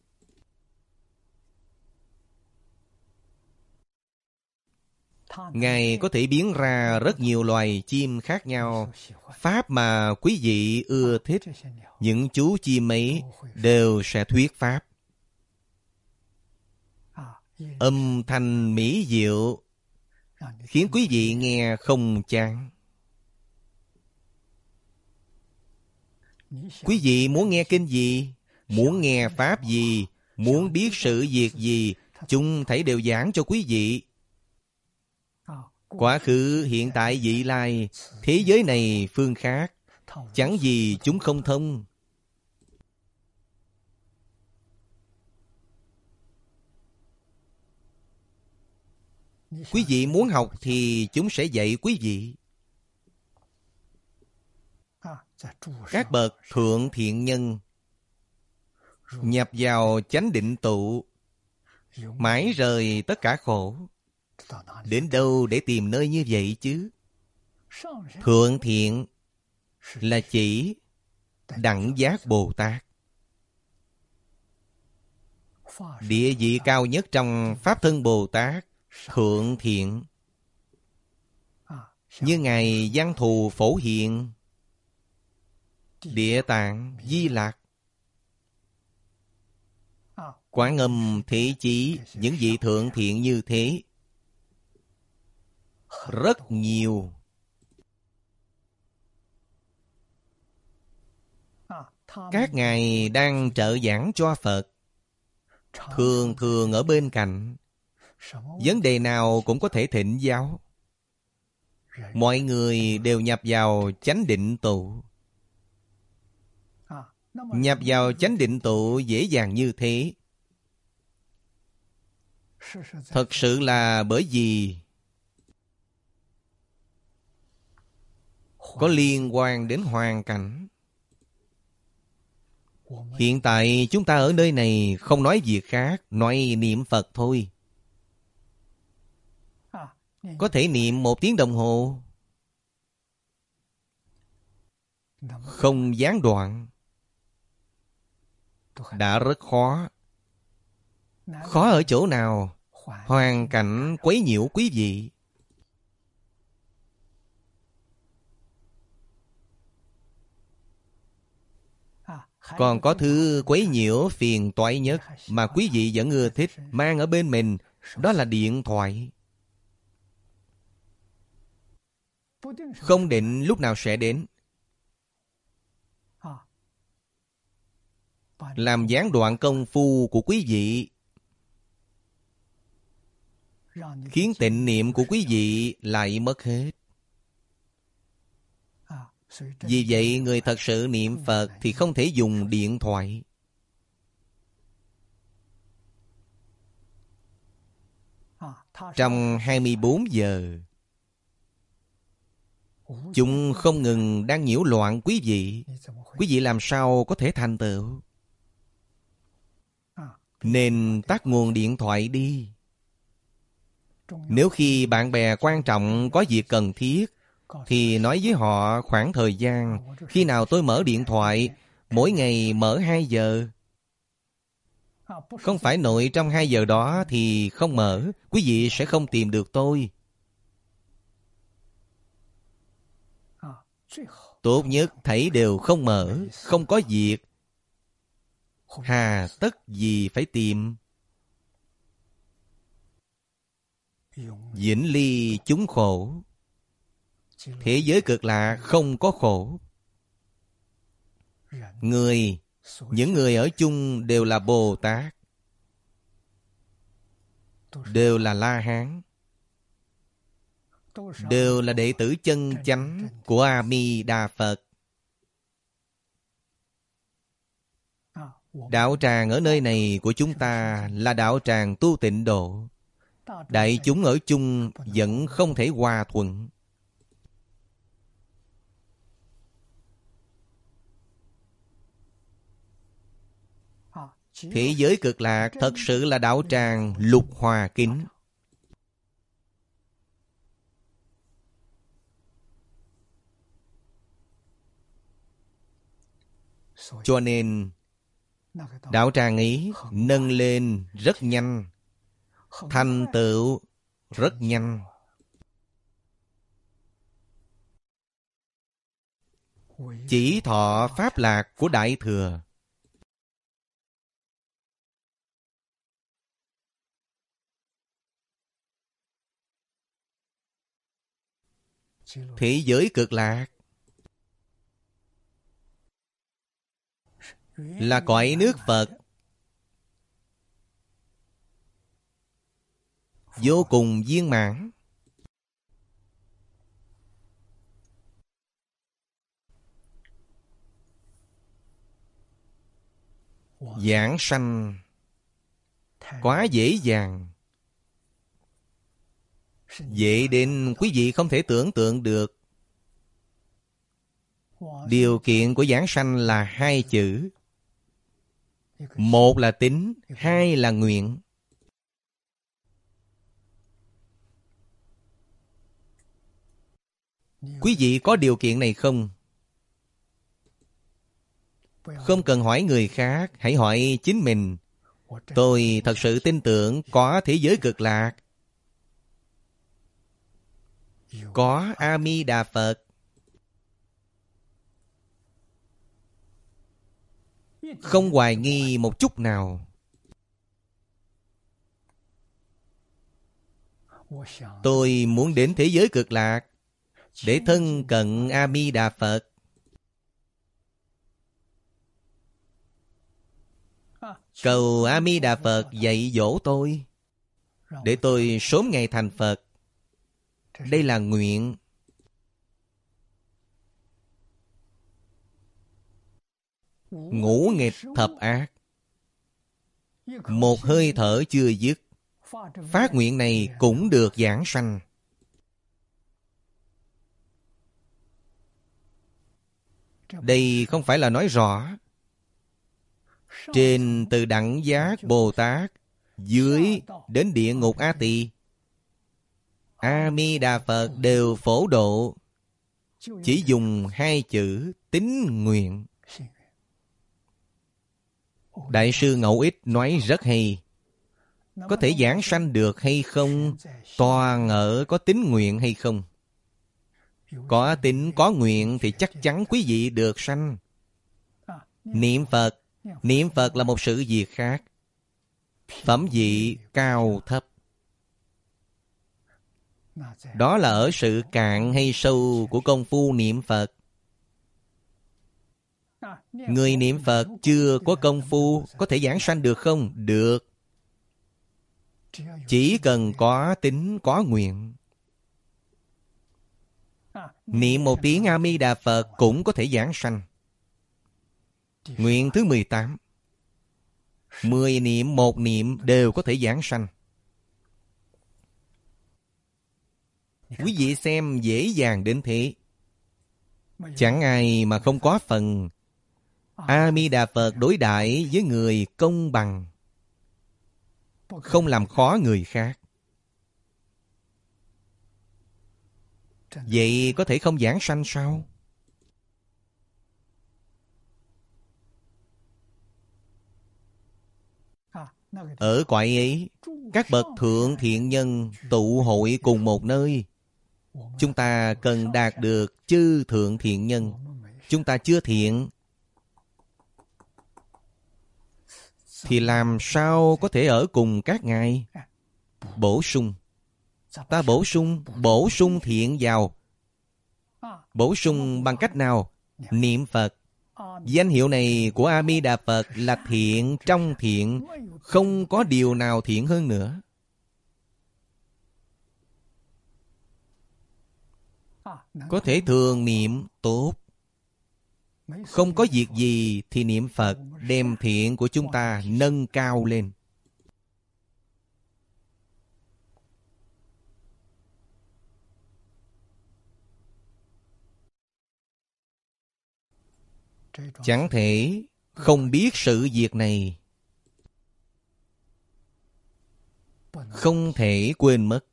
Ngài có thể biến ra rất nhiều loài chim khác nhau. Pháp mà quý vị ưa thích, những chú chim ấy đều sẽ thuyết pháp. Âm thanh mỹ diệu, khiến quý vị nghe không chán. Quý vị muốn nghe kinh gì, muốn nghe pháp gì, muốn biết sự việc gì, chúng thảy đều giảng cho quý vị. Quá khứ, hiện tại, vị lai, thế giới này phương khác, chẳng gì chúng không thông. Quý vị muốn học thì chúng sẽ dạy quý vị. Các bậc thượng thiện nhân nhập vào chánh định tụ, mãi rời tất cả khổ. Đến đâu để tìm nơi như vậy chứ? Thượng thiện là chỉ đẳng giác Bồ Tát. Địa vị cao nhất trong Pháp thân Bồ Tát, thượng thiện. như Ngài Văn Thù Phổ Hiền, Địa Tạng Di Lặc, Quán Âm Thế Chí, những vị thượng thiện như thế rất nhiều. Các ngài đang trợ giảng cho Phật, thường thường ở bên cạnh, vấn đề nào cũng có thể thỉnh giáo. Mọi người đều nhập vào chánh định tụ. Nhập vào chánh định tụ dễ dàng như thế, thật sự là bởi vì có liên quan đến hoàn cảnh. Hiện tại chúng ta ở nơi này không nói việc khác, nói niệm Phật thôi. Có thể niệm 1 tiếng đồng hồ, không gián đoạn, đã rất khó. Khó ở chỗ nào? Hoàn cảnh quấy nhiễu quý vị. Còn có thứ quấy nhiễu phiền toái nhất mà quý vị vẫn ưa thích mang ở bên mình, đó là điện thoại. Không định lúc nào sẽ đến, làm gián đoạn công phu của quý vị, khiến tịnh niệm của quý vị lại mất hết. Vì vậy người thật sự niệm Phật thì không thể dùng điện thoại. Trong 24 giờ, chúng không ngừng đang nhiễu loạn quý vị. Quý vị làm sao có thể thành tựu? Nên tắt nguồn điện thoại đi. Nếu khi bạn bè quan trọng có việc cần thiết, thì nói với họ khoảng thời gian khi nào tôi mở điện thoại, mỗi ngày mở 2 giờ. Không phải nội trong 2 giờ đó thì không mở, quý vị sẽ không tìm được tôi. Tốt nhất thảy đều không mở, không có việc. Hà tất gì phải tìm? Vĩnh ly chúng khổ. Thế giới cực lạc không có khổ. Những người ở chung đều là Bồ Tát, đều là La Hán, đều là đệ tử chân chánh của A Di Đà Phật. Đạo tràng ở nơi này của chúng ta là đạo tràng tu tịnh độ. Đại chúng ở chung vẫn không thể hòa thuận. Thế giới cực lạc thật sự là đạo tràng lục hòa kính. Cho nên đạo tràng ấy nâng lên rất nhanh, thành tựu rất nhanh. Chỉ thọ pháp lạc của Đại Thừa. Thế giới cực lạc là cõi nước Phật, vô cùng viên mãn. Giảng sanh quá dễ dàng, dễ đến quý vị không thể tưởng tượng được. Điều kiện của giảng sanh là 2 chữ. 1 là tín, 2 là nguyện. Quý vị có điều kiện này không? Không cần hỏi người khác, hãy hỏi chính mình. Tôi thật sự tin tưởng có thế giới cực lạc. có A Di Đà Phật. Không hoài nghi một chút nào. Tôi muốn đến thế giới cực lạc để thân cận A Di Đà Phật. Cầu A Di Đà Phật dạy dỗ tôi, để tôi sớm ngày thành Phật. Đây là nguyện. Ngũ nghịch thập ác, một hơi thở chưa dứt, phát nguyện này cũng được giảng sanh. Đây không phải là nói rõ. Trên từ Đẳng Giác Bồ Tát, dưới đến địa ngục A Tỳ, A Di Đà Phật đều phổ độ. Chỉ dùng 2 chữ tín nguyện. Đại sư Ngẫu Ích nói rất hay. Có thể giảng sanh được hay không, toàn ở có tín nguyện hay không. Có tín có nguyện thì chắc chắn quý vị được sanh. Niệm Phật, niệm Phật là một sự việc khác. Phẩm vị cao thấp, đó là ở sự cạn hay sâu của công phu niệm Phật. Người niệm Phật chưa có công phu có thể giảng sanh được không? Được. Chỉ cần có tín có nguyện. Niệm một tiếng A Di Đà Phật cũng có thể giảng sanh. Nguyện thứ 18. 10 niệm, 1 niệm đều có thể giảng sanh. Quý vị xem dễ dàng đến thế. Chẳng ai mà không có phần. A Di Đà Phật đối đãi với người công bằng, không làm khó người khác. Vậy có thể không giảng sanh sao? Ở cõi ấy, các bậc thượng thiện nhân tụ hội cùng một nơi. Chúng ta cần đạt được chư thượng thiện nhân. Chúng ta chưa thiện thì làm sao có thể ở cùng các ngài? Bổ sung. Ta bổ sung thiện vào. Bổ sung bằng cách nào? Niệm Phật. Danh hiệu này của A Di Đà Phật là thiện trong thiện, không có điều nào thiện hơn nữa. Có thể thường niệm tốt. Không có việc gì thì niệm Phật, đem thiện của chúng ta nâng cao lên. Chẳng thể không biết sự việc này. Không thể quên mất.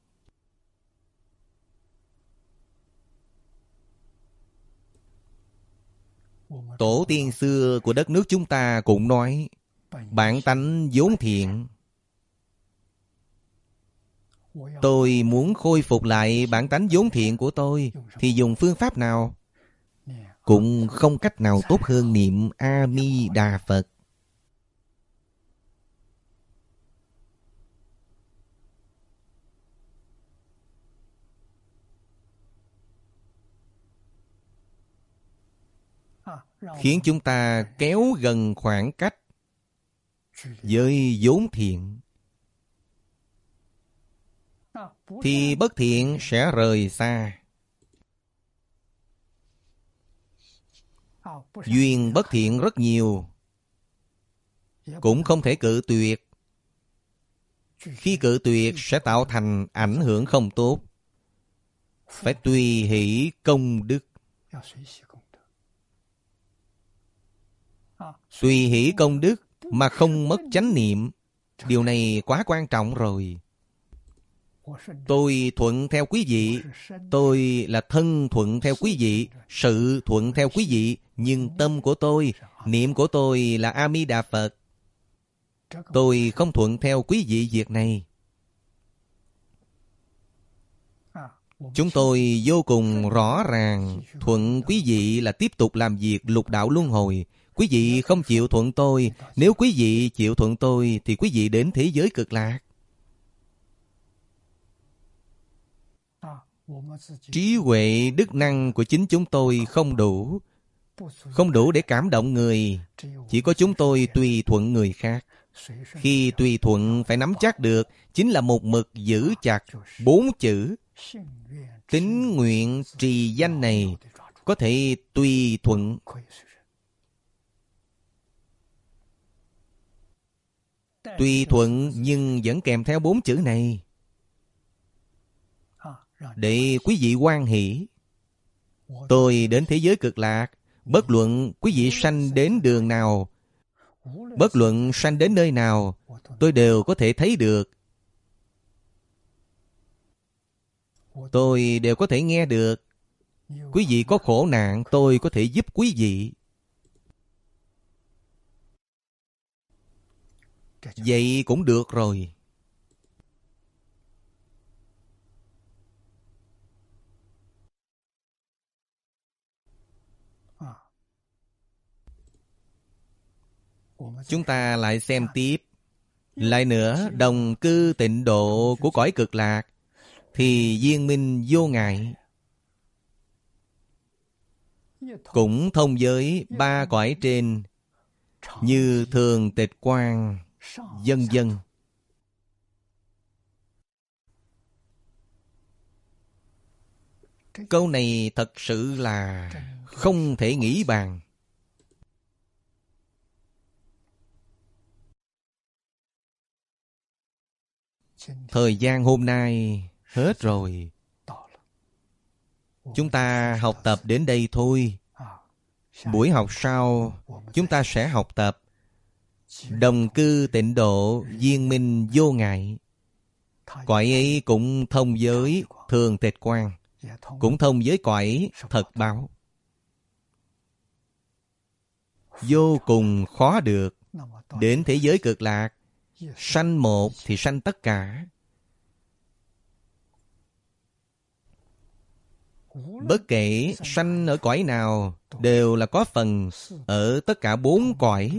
Tổ tiên xưa của đất nước chúng ta cũng nói, bản tánh vốn thiện. Tôi muốn khôi phục lại bản tánh vốn thiện của tôi, thì dùng phương pháp nào? Cũng không cách nào tốt hơn niệm A Di Đà Phật. Khiến chúng ta kéo gần khoảng cách với vốn thiện, thì bất thiện sẽ rời xa. Duyên bất thiện rất nhiều, cũng không thể cự tuyệt. Khi cự tuyệt sẽ tạo thành ảnh hưởng không tốt. Phải tùy hỷ công đức. Tùy hỷ công đức mà không mất chánh niệm, điều này quá quan trọng rồi. Tôi thuận theo quý vị, tôi là thân thuận theo quý vị, sự thuận theo quý vị, nhưng tâm của tôi, niệm của tôi là A Di Đà Phật. Tôi không thuận theo quý vị việc này. Chúng tôi vô cùng rõ ràng thuận quý vị là tiếp tục làm việc lục đạo luân hồi. Quý vị không chịu thuận tôi, nếu quý vị chịu thuận tôi thì quý vị đến thế giới cực lạc. Trí huệ đức năng của chính chúng tôi không đủ để cảm động người. Chỉ có chúng tôi tùy thuận người khác. Khi tùy thuận phải nắm chắc được, chính là một mực giữ chặt 4 chữ tín nguyện trì danh này, có thể tùy thuận. Tùy thuận nhưng vẫn kèm theo 4 chữ này, để quý vị hoan hỷ. Tôi đến thế giới cực lạc, bất luận quý vị sanh đến đường nào, bất luận sanh đến nơi nào, tôi đều có thể thấy được. Tôi đều có thể nghe được. Quý vị có khổ nạn, tôi có thể giúp quý vị. Vậy cũng được rồi. Chúng ta lại xem tiếp. Lại nữa, đồng cư tịnh độ của cõi cực lạc thì viên minh vô ngại, cũng thông với 3 cõi trên như thường tịch quang, vân vân. Câu này thật sự là không thể nghĩ bàn. Thời gian hôm nay hết rồi. Chúng ta học tập đến đây thôi. Buổi học sau, chúng ta sẽ học tập đồng cư tịnh độ, viên minh vô ngại. Cõi ấy cũng thông với thường tịch quang, cũng thông với cõi thật báo. Vô cùng khó được. Đến thế giới cực lạc, sanh một thì sanh tất cả. Bất kể sanh ở cõi nào, đều là có phần ở tất cả 4 cõi.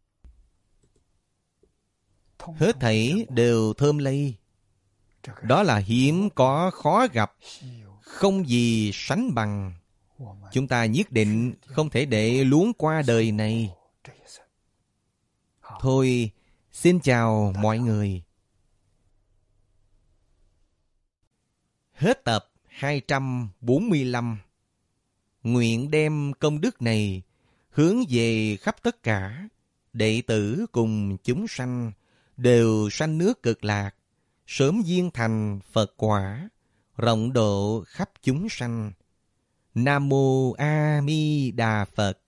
Hết thảy đều thơm lây. Đó là hiếm có khó gặp, không gì sánh bằng. Chúng ta nhất định không thể để luống qua đời này. Thôi, xin chào mọi người. Hết tập 245. Nguyện đem công đức này hướng về khắp tất cả đệ tử cùng chúng sanh, đều sanh nước cực lạc, sớm viên thành Phật quả, rộng độ khắp chúng sanh. Nam mô A Di Đà Phật.